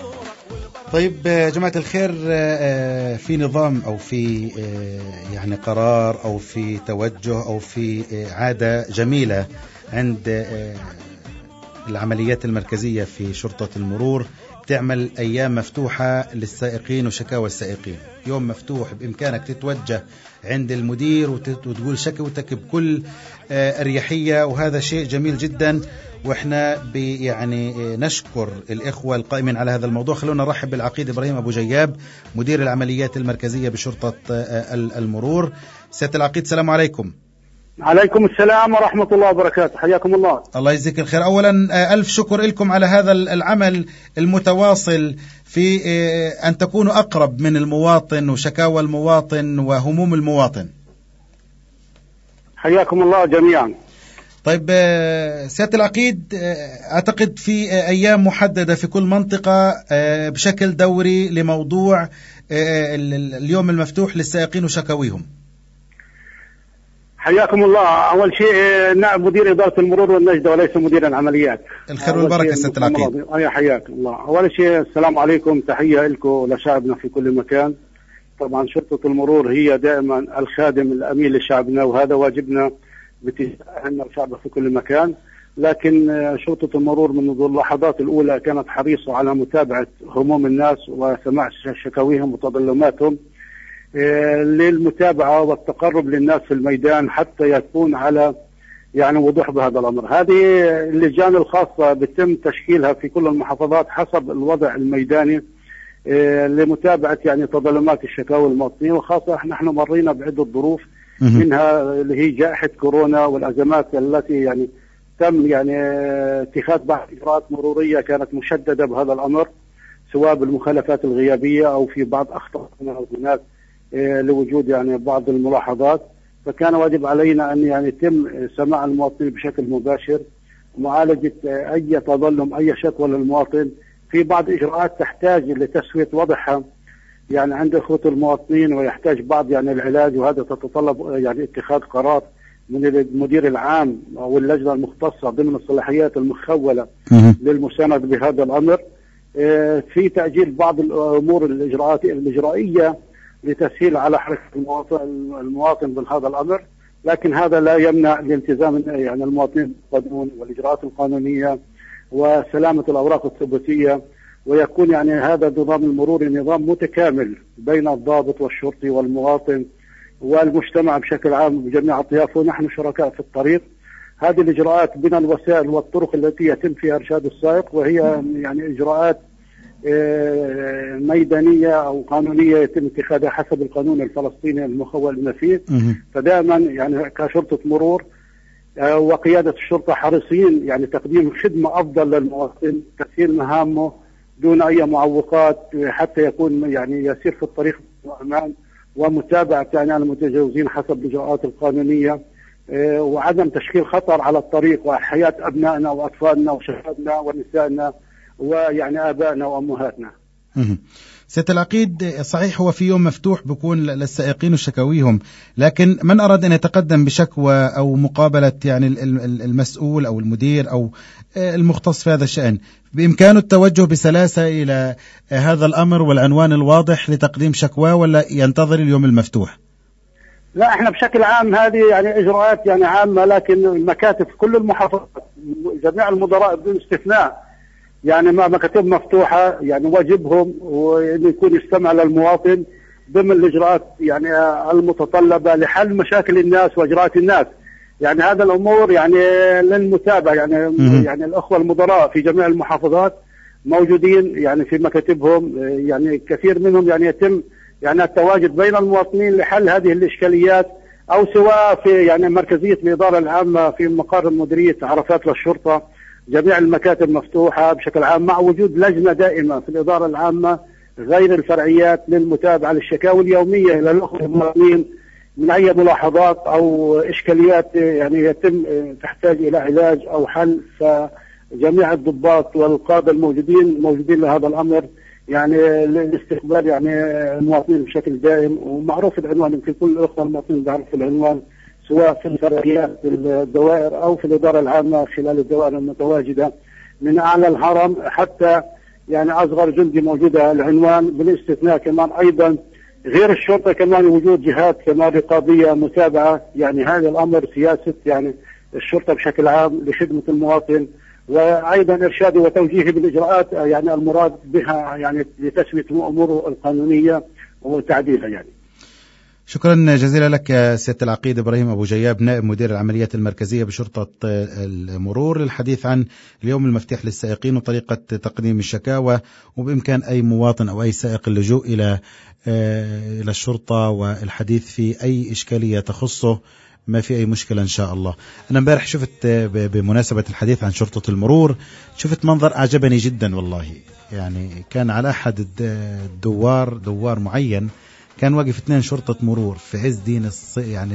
طيب يا جماعة الخير في نظام أو في يعني قرار أو في توجه أو في عادة جميلة عند العمليات المركزية في شرطة المرور تعمل أيام مفتوحة للسائقين وشكاوى السائقين يوم مفتوح بإمكانك تتوجه عند المدير وتقول شكوتك بكل أريحية وهذا شيء جميل جدا وإحنا يعني نشكر الإخوة القائمين على هذا الموضوع. خلونا نرحب بالعقيد إبراهيم أبو جياب مدير العمليات المركزية بشرطة المرور. سيادة العقيد السلام عليكم. عليكم السلام ورحمة الله وبركاته حياكم الله. الله يجزيك الخير. أولا ألف شكر لكم على هذا العمل المتواصل في أن تكونوا أقرب من المواطن وشكاوى المواطن وهموم المواطن. حياكم الله جميعا. طيب سيادة العقيد أعتقد في أيام محددة في كل منطقة بشكل دوري لموضوع اليوم المفتوح للسائقين وشكاويهم. حياكم الله. أول شيء نائب مدير إدارة المرور والنجدة وليس مدير العمليات. الخير والبركة سيادة العقيد. أي حياكم الله. أول شيء السلام عليكم تحية لكم ولشعبنا في كل مكان. طبعا شرطة المرور هي دائما الخادم الأمين لشعبنا وهذا واجبنا بتجاه الشعب في كل مكان لكن شرطة المرور منذ اللحظات الأولى كانت حريصة على متابعة هموم الناس وسماع شكاويهم وتظلماتهم للمتابعة والتقرب للناس في الميدان حتى يكون على يعني وضوح بهذا الأمر. هذه اللجان الخاصة بتم تشكيلها في كل المحافظات حسب الوضع الميداني لمتابعة يعني تظلمات الشكاوى المواطنين وخاصة نحن مرينا بعدة ظروف منها اللي هي جائحة كورونا والأزمات التي يعني تم يعني اتخاذ بعض إجراءات مرورية كانت مشددة بهذا الأمر سواء بالمخالفات الغيابية أو في بعض أخطاء هناك لوجود يعني بعض الملاحظات فكان واجب علينا أن يعني يتم سماع المواطنين بشكل مباشر ومعالجة أي تظلم أي شكوى للمواطن. في بعض إجراءات تحتاج لتسوية وضعها يعني عند إخوة المواطنين ويحتاج بعض يعني العلاج وهذا تتطلب يعني اتخاذ قرار من المدير العام أو اللجنة المختصة ضمن الصلاحيات المخولة للمساند بهذا الأمر. في تأجيل بعض الأمور الإجراءات الإجرائية لتسهيل على حركة المواطن المواطن بهذا الأمر لكن هذا لا يمنع الالتزام يعني المواطنين بالقانون والإجراءات القانونية وسلامة الأوراق الثبوتية ويكون يعني هذا النظام المروري نظام متكامل بين الضابط والشرطي والمواطن والمجتمع بشكل عام بجميع أطيافه ونحن شركاء في الطريق. هذه الإجراءات من الوسائل والطرق التي يتم فيها إرشاد السائق وهي يعني إجراءات ميدانية أو قانونية يتم اتخاذها حسب القانون الفلسطيني المخول لنا فيه. فدائما يعني كشرطة مرور وقيادة الشرطة حريصين يعني تقديم خدمة أفضل للمواطن تسهيل مهامه دون أي معوقات حتى يكون يعني يسير في الطريق بأمان، ومتابعة يعني المتجاوزين حسب الإجراءات القانونية، وعدم تشكيل خطر على الطريق وحياة أبنائنا وأطفالنا وشبابنا ونسائنا ويعني آبائنا وأمهاتنا. سيادة العقيد، صحيح هو في يوم مفتوح بيكون للسائقين وشكاويهم، لكن من أراد أن يتقدم بشكوى أو مقابلة يعني المسؤول أو المدير أو المختص في هذا الشأن بإمكانه التوجه بسلاسة إلى هذا الأمر والعنوان الواضح لتقديم شكوى، ولا ينتظر اليوم المفتوح؟ لا، احنا بشكل عام هذه يعني إجراءات يعني عامة، لكن المكاتب في كل المحافظات جميع المدراء بدون استثناء يعني ما مكاتب مفتوحة، يعني واجبهم وإنه يكون يستمع للمواطن ضمن الإجراءات يعني المتطلبة لحل مشاكل الناس وإجراءات الناس. يعني هذا الأمور يعني للمتابعة، يعني م- يعني الأخوة المدراء في جميع المحافظات موجودين يعني في مكاتبهم، يعني كثير منهم يعني يتم يعني التواجد بين المواطنين لحل هذه الإشكاليات، أو سواء في يعني مركزية الإدارة العامة في مقر مديرية عرفات للشرطة. جميع المكاتب مفتوحة بشكل عام مع وجود لجنة دائمة في الإدارة العامة غير الفرعيات للمتابعة للشكاوى اليومية إلى الأخوة المواطنين من أي ملاحظات أو إشكاليات يعني يتم تحتاج إلى علاج أو حل. فجميع الضباط والقادة الموجودين موجودين لهذا الأمر، يعني لاستقبال يعني المواطنين بشكل دائم. ومعروف العنوان، يمكن كل الأخوة المواطنين بيعرفوا العنوان، سواء في الفرعيات في الدوائر أو في الإدارة العامة خلال الدوائر المتواجدة من أعلى الهرم حتى يعني أصغر جندي موجودة العنوان، بالاستثناء كمان أيضا غير الشرطة كمان وجود جهات كمان رقابية متابعة. يعني هذا الأمر سياسة يعني الشرطة بشكل عام لخدمة المواطن، وأيضا إرشاده وتوجيهه بالإجراءات يعني المراد بها يعني لتسوية أموره القانونية وتعديلها. يعني شكرا جزيلا لك سيادة العقيد إبراهيم أبو جياب، نائب مدير العمليات المركزية بشرطة المرور، للحديث عن اليوم المفتوح للسائقين وطريقة تقديم الشكاوى، وبإمكان أي مواطن أو أي سائق اللجوء إلى إلى الشرطة والحديث في أي إشكالية تخصه، ما في أي مشكلة إن شاء الله. أنا امبارح شفت بمناسبة الحديث عن شرطة المرور، شفت منظر أعجبني جدا والله. يعني كان على أحد الدوار دوار معين كان واقف اثنين شرطة مرور في عز دين الص... يعني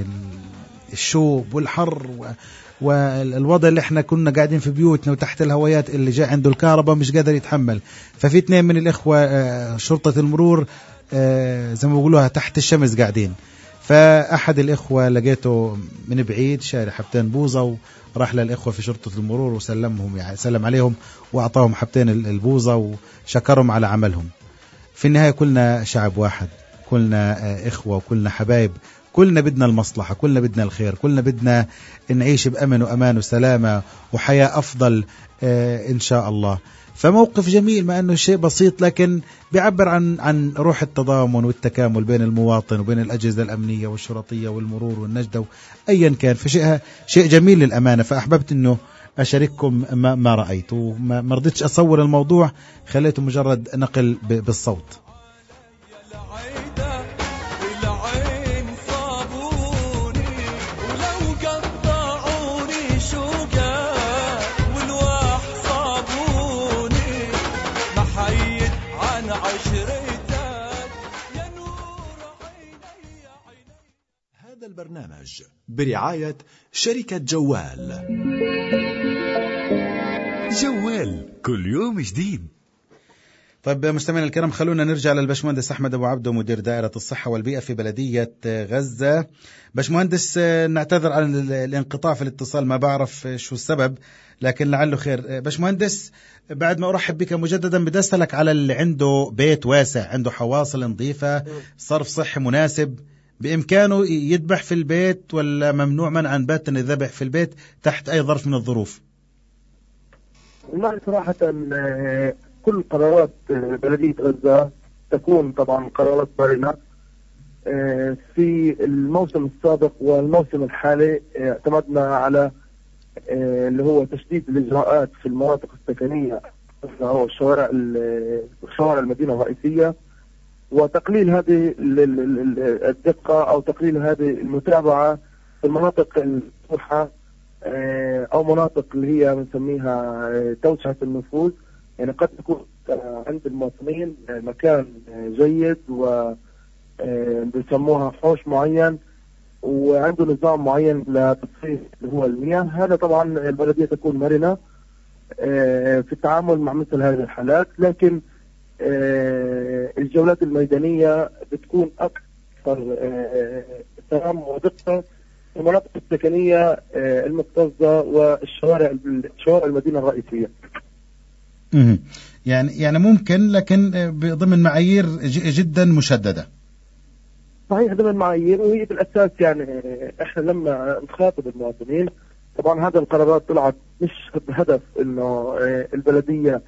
الشوب والحر و... والوضع اللي احنا كنا قاعدين في بيوتنا وتحت الهوايات، اللي جاء عنده الكهرباء مش قادر يتحمل. ففي اثنين من الإخوة شرطة المرور زي ما بيقولوها تحت الشمس قاعدين. فأحد الإخوة لقيته من بعيد شاري حبتين بوظة، وراح للإخوة في شرطة المرور وسلمهم يعني سلم عليهم وأعطاهم حبتين البوظة وشكرهم على عملهم. في النهاية كلنا شعب واحد، كلنا إخوة وكلنا حبايب، كلنا بدنا المصلحة، كلنا بدنا الخير، كلنا بدنا نعيش بأمن وأمان وسلامة وحياة أفضل إن شاء الله. فموقف جميل مع أنه شيء بسيط، لكن بيعبر عن عن روح التضامن والتكامل بين المواطن وبين الأجهزة الأمنية والشرطية والمرور والنجدة أيا كان. فشيء شيء جميل للأمانة. فأحببت أنه أشارككم ما, ما رأيت، وما رضيتش أصور الموضوع، خليته مجرد نقل بالصوت. هذا البرنامج برعاية شركة جوال. جوال كل يوم جديد. طيب مستمعينا الكرام، خلونا نرجع للبشمهندس أحمد أبو عبده، مدير دائرة الصحة والبيئة في بلدية غزة. بشمهندس، نعتذر عن الانقطاع في الاتصال، ما بعرف شو السبب لكن لعله خير. بشمهندس، بعد ما أرحب بك مجددا بدي أسألك على اللي عنده بيت واسع، عنده حواصل نظيفة، صرف صحي مناسب، بإمكانه يذبح في البيت ولا ممنوع منعا باتا الذبح في البيت تحت أي ظرف من الظروف؟ والله صراحة كل قرارات بلدية غزة تكون طبعا قرارات مرنة. في الموسم السابق والموسم الحالي اعتمدنا على اللي هو تشديد الإجراءات في المناطق السكنية أو الشوارع شوارع المدينة الرئيسية، وتقليل هذه الدقة أو تقليل هذه المتابعة في المناطق المفتوحة أو مناطق اللي هي بنسميها توسعة النفوذ. يعني قد تكون عند المواطنين مكان جيد و بيسموها حوش معين وعنده نظام معين لتصفية اللي هو المياه. هذا طبعا البلدية تكون مرنة في التعامل مع مثل هذه الحالات، لكن الجولات الميدانية بتكون أكثر اهتمام ودقة في المناطق السكنية المكتظة والشوارع شوارع المدينة الرئيسية. يعني يعني ممكن، لكن ضمن معايير جدا مشددة. صحيح، ضمن معايير، وهي بالأساس يعني احنا لما نخاطب المواطنين طبعا هذا القرارات طلعت مش بهدف انه البلدية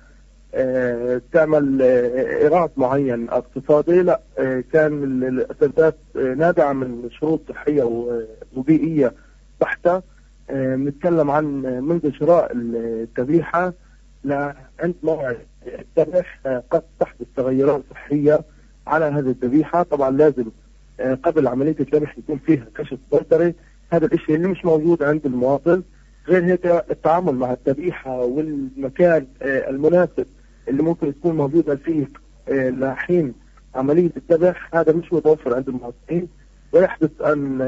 تعمل إيراد معين اقتصادي، لا، كان الأساسات نابعة من شروط صحية وبيئية بحتة. نتكلم عن منذ شراء الذبيحة لعند موعد الذبح قد تحدث تغيرات صحية على هذه الذبيحة. طبعا لازم قبل عملية الذبح يكون فيها كشف بيطري، هذا الشيء اللي مش موجود عند المواطن. غير هيك التعامل مع الذبيحة والمكان المناسب اللي ممكن تكون موجودة فيه لحين عملية الذبح هذا مش متوفر عند المواطنين، ويحدث أن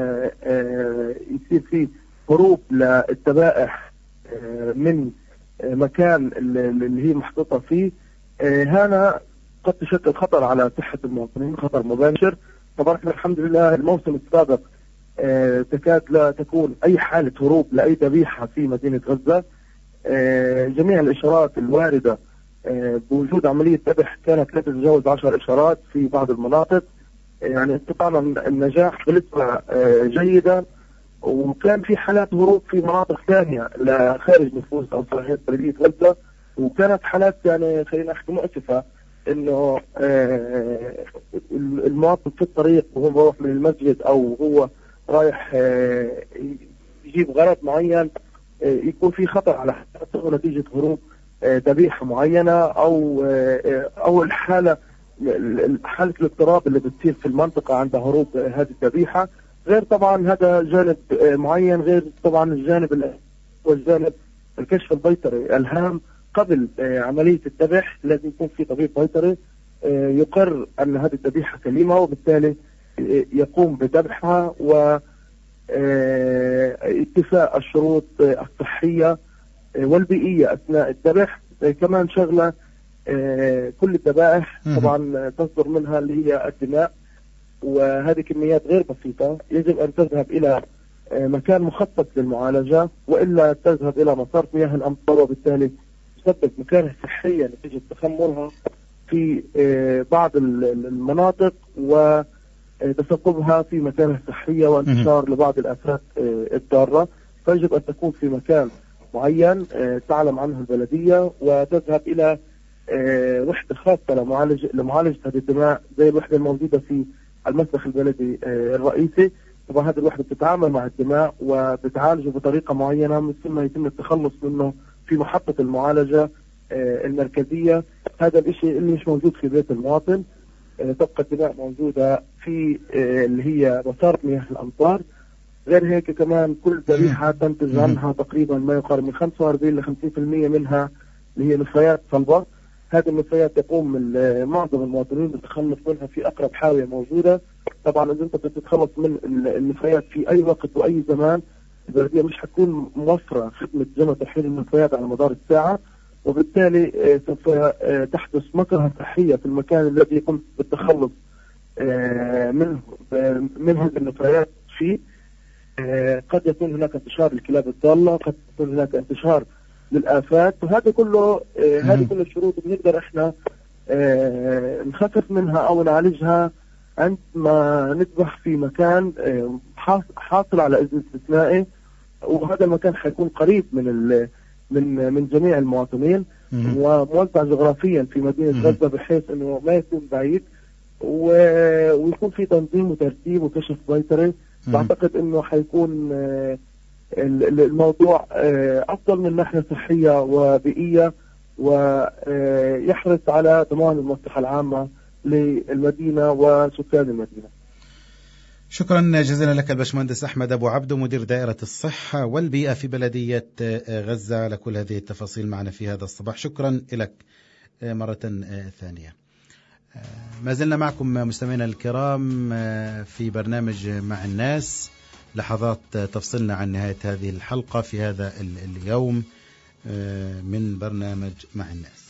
يصير فيه هروب للذبائح من مكان اللي هي محطوطة فيه. هنا قد تشكل خطر على صحة المواطنين، خطر مباشر. طبعا احنا الحمد لله الموسم السابق اه تكاد لا تكون اي حالة هروب لاي ذبيحة في مدينة غزة. اه جميع الاشارات الواردة اه بوجود عملية ذبح كانت لا تتجاوز عشر اشارات في بعض المناطق، يعني استطعنا النجاح بنسبة اه جيدة. وكان في حالات هروب في مناطق ثانية لخارج نفوذ او صلاحية بلدية غزة، وكانت حالات يعني خلينا نحكي مؤسفة، انه آه المواطن في الطريق وهو بروح من المسجد او هو رايح آه يجيب غرض معين آه يكون في خطر على حياته نتيجة هروب ذبيحة آه معينة او آه او الحالة حالة الاضطراب اللي بتصير في المنطقة عند هروب آه هذه الذبيحة. غير طبعا هذا جانب آه معين، غير طبعا الجانب والجانب الكشف البيطري الهام قبل عملية الذبح. لازم يكون في طبيب بيطري يقر أن هذه الذبيحة سليمة، وبالتالي يقوم بذبحها واتفاء الشروط الصحية والبيئية أثناء الذبح. كمان شغلة كل الذبائح طبعا تصدر منها اللي هي الدماء، وهذه كميات غير بسيطة، يجب أن تذهب إلى مكان مخصص للمعالجة، وإلا تذهب إلى مصارف مياه الأمطار، وبالتالي تسبب مكاره صحية نتيجة تخمرها في بعض المناطق وتسببها في مكاره صحية وانتشار لبعض الآفات الضارة. فيجب أن تكون في مكان معين تعلم عنه البلدية، وتذهب إلى وحدة خاصة لمعالجة لمعالجة هذه الدماء زي الوحدة الموجودة في المسبح البلدي الرئيسي. طبعا هذه الوحدة بتتعامل مع الدماء وبتعالجه بطريقة معينة، من ثم يتم التخلص منه في محطة المعالجة المركزية. هذا الشيء اللي مش موجود في بيت المواطن. تبقى الدماء موجودة في اللي هي مسار مياه الأمطار. غير هيك كمان كل ذبيحة تنتج عنها تقريبا ما يقارب من خمسة وأربعين ل خمسين بالمئة منها اللي هي نفايات صلبة. هذه النفايات يقوم معظم المواطنين بالتخلص منها في أقرب حاوية موجودة. طبعا إذا أنت بتتخلص من النفايات في أي وقت وأي زمان، البلدية مش حتكون موفرة خدمة جمع تحويل النفايات على مدار الساعة، وبالتالي سوف تحدث مكره صحية في المكان الذي يقوم بالتخلص منه من هذه النفايات فيه. قد يكون هناك انتشار للكلاب الضالة، قد يكون هناك انتشار للآفات، وهذا كله هذه كل الشروط بنقدر احنا نخفف منها او نعالجها عندما نذبح في مكان حاصل على إذن استثنائي، وهذا المكان حيكون قريب من من من جميع المواطنين وموزع جغرافيا في مدينة غزة بحيث انه ما يكون بعيد، ويكون في تنظيم وترتيب وكشف بيطري. بعتقد انه حيكون الموضوع افضل من ناحية صحية وبيئية، ويحرص على ضمان المصلحة العامة للمدينة وسكان المدينة. شكرا جزيلا لك الباشمهندس أحمد أبو عبدو، مدير دائرة الصحة والبيئة في بلدية غزة، على كل هذه التفاصيل معنا في هذا الصباح. شكرا لك. مرة ثانية. ما زلنا معكم مستمعينا الكرام في برنامج مع الناس، لحظات تفصلنا عن نهاية هذه الحلقة في هذا اليوم من برنامج مع الناس.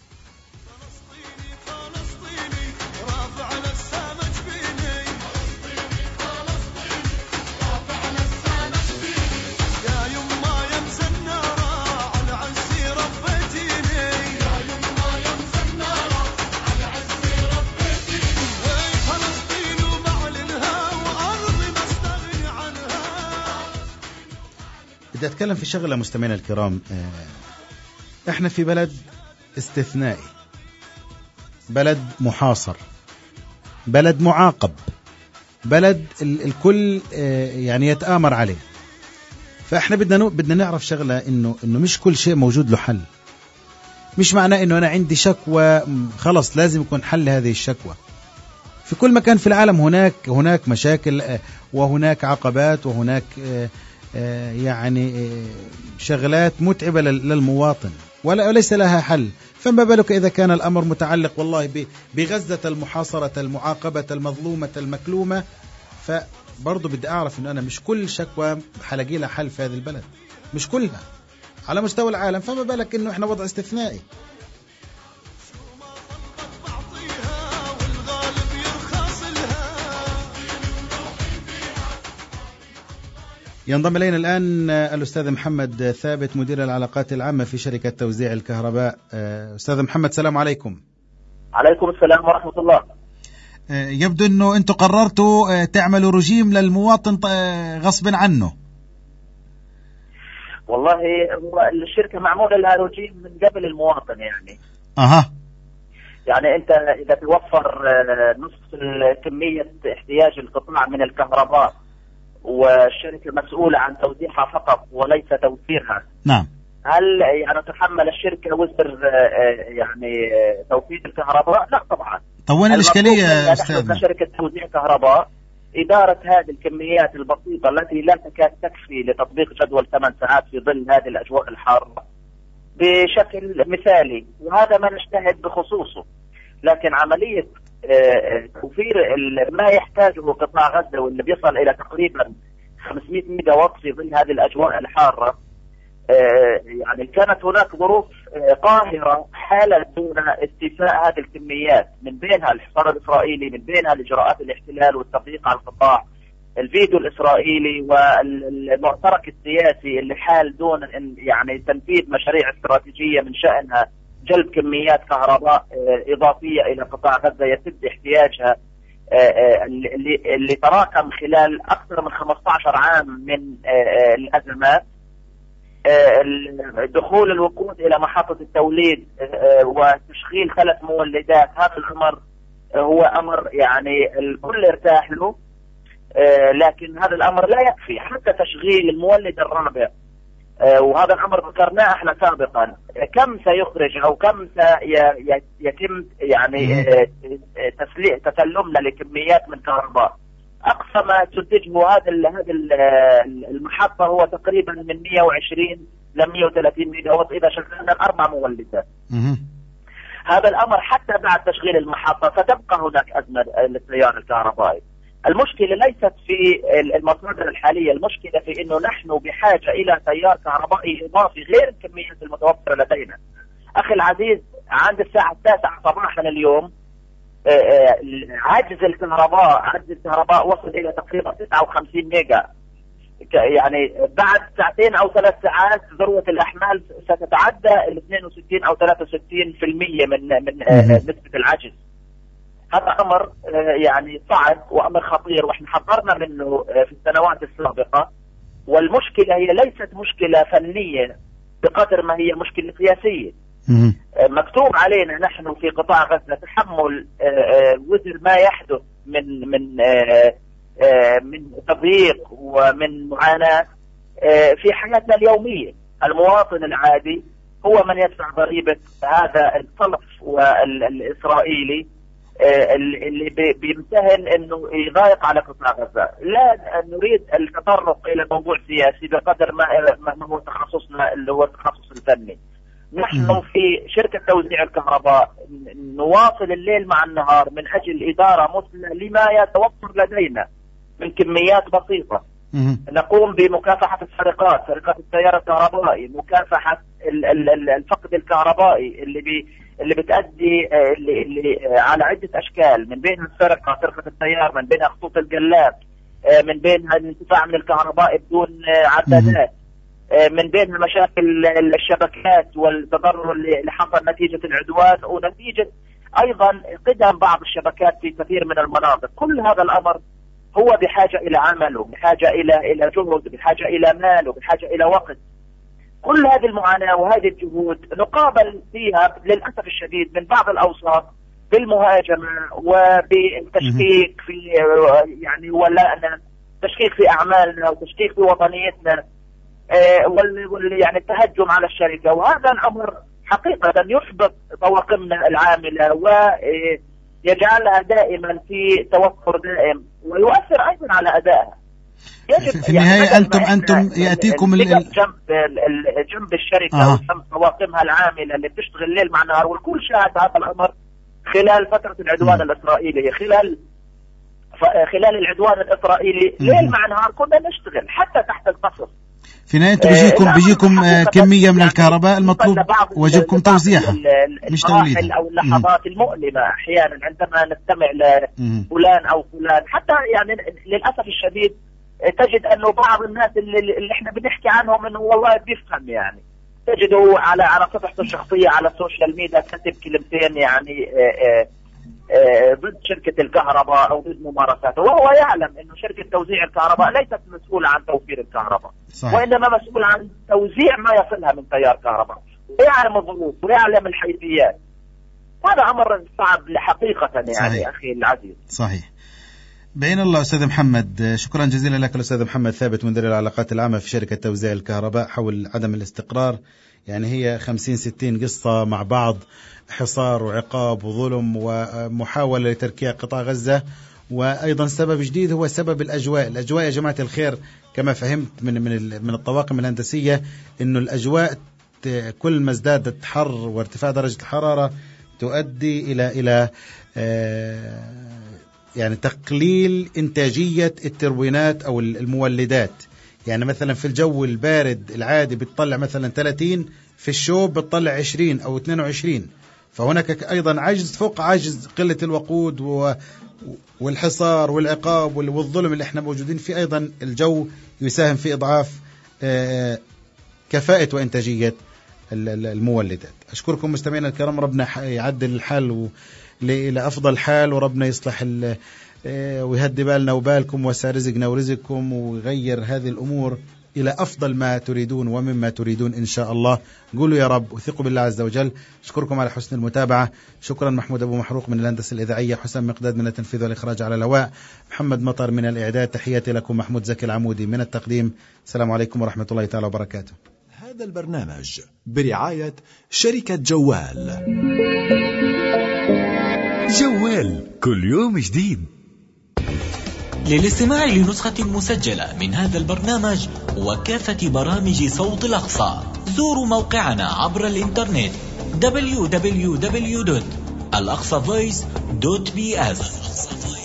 بدي أتكلم في شغلة مستمعينا الكرام. احنا في بلد استثنائي، بلد محاصر، بلد معاقب، بلد الكل يعني يتآمر عليه. فاحنا بدنا بدنا نعرف شغلة، انه انه مش كل شيء موجود له حل. مش معناه انه انا عندي شكوى خلص لازم يكون حل هذه الشكوى. في كل مكان في العالم هناك هناك مشاكل وهناك عقبات وهناك يعني شغلات متعبة للمواطن وليس لها حل. فما بالك إذا كان الأمر متعلق والله بغزة المحاصرة المعاقبة المظلومة المكلومة. فبرضو بدي أعرف أنه أنا مش كل شكوى حلاقي لها حل في هذه البلد، مش كلها على مستوى العالم. فما بالك أنه إحنا وضع استثنائي. ينضم إلينا الآن الأستاذ محمد ثابت، مدير العلاقات العامة في شركة توزيع الكهرباء. أستاذ محمد، سلام عليكم. عليكم السلام ورحمة الله. يبدو أنه أنتم قررتوا تعملوا رجيم للمواطن غصب عنه. والله الشركة معمولة لها رجيم من قبل المواطن يعني. أها. يعني أنت إذا توفر نصف كمية احتياج القطاع من الكهرباء والشركة مسؤولة عن توزيعها فقط وليس توفيرها، نعم، هل يعني تتحمل الشركة وزر يعني توفير الكهرباء؟ لا طبعا. طب وين الإشكالية يا أستاذ؟ نحن كشركة توزيع كهرباء إدارة هذه الكميات البسيطة التي لا تكاد تكفي لتطبيق جدول ثمان ساعات في ظل هذه الأجواء الحارة بشكل مثالي، وهذا ما نجتهد بخصوصه. لكن عملية توفير ما يحتاجه قطاع غزة واللي بيصل إلى تقريبا خمسمائة ميجا وات في ظل هذه الأجواء الحارة، يعني كانت هناك ظروف قاهرة حالت دون استيفاء هذه الكميات، من بينها الحصار الإسرائيلي، من بينها الإجراءات الاحتلال والتضييق على القطاع، الفيتو الإسرائيلي والمعترك السياسي اللي حال دون يعني تنفيذ مشاريع استراتيجية من شأنها جلب كميات كهرباء إضافية إلى قطاع غزة يسد احتياجها اللي, اللي تراكم خلال أكثر من خمسة عشر عام من الأزمات. دخول الوقود إلى محطة التوليد وتشغيل ثلاث مولدات، هذا الأمر هو أمر يعني الكل ارتاح له، لكن هذا الأمر لا يكفي. حتى تشغيل المولد الرابع، وهذا الأمر ذكرناه احنا سابقا، كم سيخرج أو كم سيتم يعني تسلمنا لكميات من كهرباء. أقصى ما تنتجه هذا هذا المحطة هو تقريبا من مئة وعشرين ل مئة وثلاثين ميجا وات إذا شغلنا الأربع مولدات. هذا الأمر حتى بعد تشغيل المحطة ستبقى هناك أزمة للتيار الكهربائي. المشكلة ليست في المصادر الحالية، المشكلة في أنه نحن بحاجة إلى تيار كهربائي إضافي غير الكميات المتوفرة لدينا. أخي العزيز، عند الساعة التاسعة صباحا اليوم عجز الكهرباء عجز الكهرباء وصل إلى تقريبا تسعة وخمسين ميجا. يعني بعد ساعتين أو ثلاث ساعات ذروة الأحمال ستتعدى ال اثنين وستين أو ثلاثة وستين بالمئة من من نسبة العجز. هذا أمر يعني صعب وأمر خطير، وإحنا حذرنا منه في السنوات السابقة. والمشكلة هي ليست مشكلة فنية بقدر ما هي مشكلة سياسية. مكتوب علينا نحن في قطاع غزة تحمل وزر ما يحدث من من من تضييق ومن معاناة في حياتنا اليومية. المواطن العادي هو من يدفع ضريبة هذا الصلف والإسرائيلي اللي بيمتهن انه يضايق على قطاع غزة. لا نريد التطرق الى موضوع سياسي بقدر ما ما هو تخصصنا اللي هو التخصص الفني. نحن في شركة توزيع الكهرباء نواصل الليل مع النهار من أجل إدارة مثلى لما يتوفر لدينا من كميات بسيطة. نقوم بمكافحة السرقات، سرقات التيار الكهربائي، مكافحة الفقد الكهربائي اللي بي اللي بتأدي اللي, اللي على عدة أشكال، من بينها السرقة، سرقة التيار، من بينها خطوط الجلاب، من بينها الانتفاع من الكهرباء بدون عدادات، من بينها مشاكل الشبكات والتضرر اللي حصل نتيجة العدوان ونتيجة أيضا قدم بعض الشبكات في كثير من المناطق. كل هذا الأمر هو بحاجة إلى عمل وبحاجة إلى إلى جهد، بحاجة إلى مال وبحاجة إلى وقت. كل هذه المعاناة وهذه الجهود نقابل فيها للأسف الشديد من بعض الأوساط بالمهاجمة وبالتشكيك في يعني ولائنا، تشكيك في أعمالنا وتشكيك في وطنيتنا، وال يعني التهجم على الشركة. وهذا الأمر حقيقة يحبط طواقمنا العاملة ويجعلها دائما في توتر دائم ويؤثر أيضا على أدائها. يجب في النهاية يعني أنتم أنتم يأتيكم ال... جنب جنب الشركة آه. وجنب طواقمها العاملة اللي بتشتغل ليل مع نهار، والكل شاهد هذا الأمر خلال فترة العدوان م. الإسرائيلي. خلال خلال العدوان الإسرائيلي م. ليل مع نهار كنا نشتغل حتى تحت القصر. في النهاية بيجيكم بيجيكم كمية من الكهرباء المطلوب واجبكم توزيعها مش توليدها، أو اللحظات المؤلمة أحيانا عندما نستمع لفلان أو فلان، حتى يعني للأسف الشديد تجد أنه بعض الناس اللي, اللي احنا بنحكي عنهم انه والله بيفهم، يعني تجده على على صفحته الشخصية على السوشيال ميديا كتب كلمتين يعني آآ آآ ضد شركة الكهرباء أو ضد ممارساته، وهو يعلم أنه شركة توزيع الكهرباء ليست مسؤولة عن توفير الكهرباء صحيح. وإنما مسؤولة عن توزيع ما يصلها من تيار كهرباء، ويعلم الظروف ويعلم الحيثيات. هذا أمر صعب حقيقة يعني صحيح. أخي العزيز صحيح. بين الله أستاذ محمد، شكرا جزيلا لك الأستاذ محمد ثابت مدير العلاقات العامة في شركة توزيع الكهرباء حول عدم الاستقرار. يعني هي خمسين ستين قصة مع بعض، حصار وعقاب وظلم ومحاولة لتركيع قطاع غزة، وأيضا سبب جديد هو سبب الأجواء. الأجواء يا جماعة الخير كما فهمت من من من الطواقم الهندسية إنه الأجواء كل ما ازدادت حر وارتفاع درجة الحرارة تؤدي إلى إلى آه يعني تقليل إنتاجية التروينات أو المولدات. يعني مثلا في الجو البارد العادي بتطلع مثلا ثلاثين، في الشوب بتطلع عشرين أو اثنين وعشرين، فهناك أيضا عجز فوق عجز قلة الوقود والحصار والعقاب والظلم اللي احنا موجودين فيه. أيضا الجو يساهم في إضعاف كفاءة وإنتاجية المولدات. أشكركم مستمعينا الكرام، ربنا يعدل الحال إلى أفضل حال، وربنا يصلح ويهدي بالنا وبالكم ويسع رزقنا ورزقكم ويغير هذه الأمور إلى أفضل ما تريدون ومما تريدون إن شاء الله. قولوا يا رب وثقوا بالله عز وجل. أشكركم على حسن المتابعة. شكرا محمود أبو محروق من الهندسة الإذاعية، حسام مقداد من التنفيذ والإخراج على الهواء، محمد مطر من الإعداد. تحياتي لكم محمود زكي العمودي من التقديم. السلام عليكم ورحمة الله تعالى وبركاته. هذا البرنامج برعاية شركة جوال. جوال كل يوم جديد. للاستماع لنسخة مسجلة من هذا البرنامج وكافة برامج صوت الأقصى زوروا موقعنا عبر الإنترنت دبليو دبليو دبليو دوت الأقصى فويس دوت بي إس.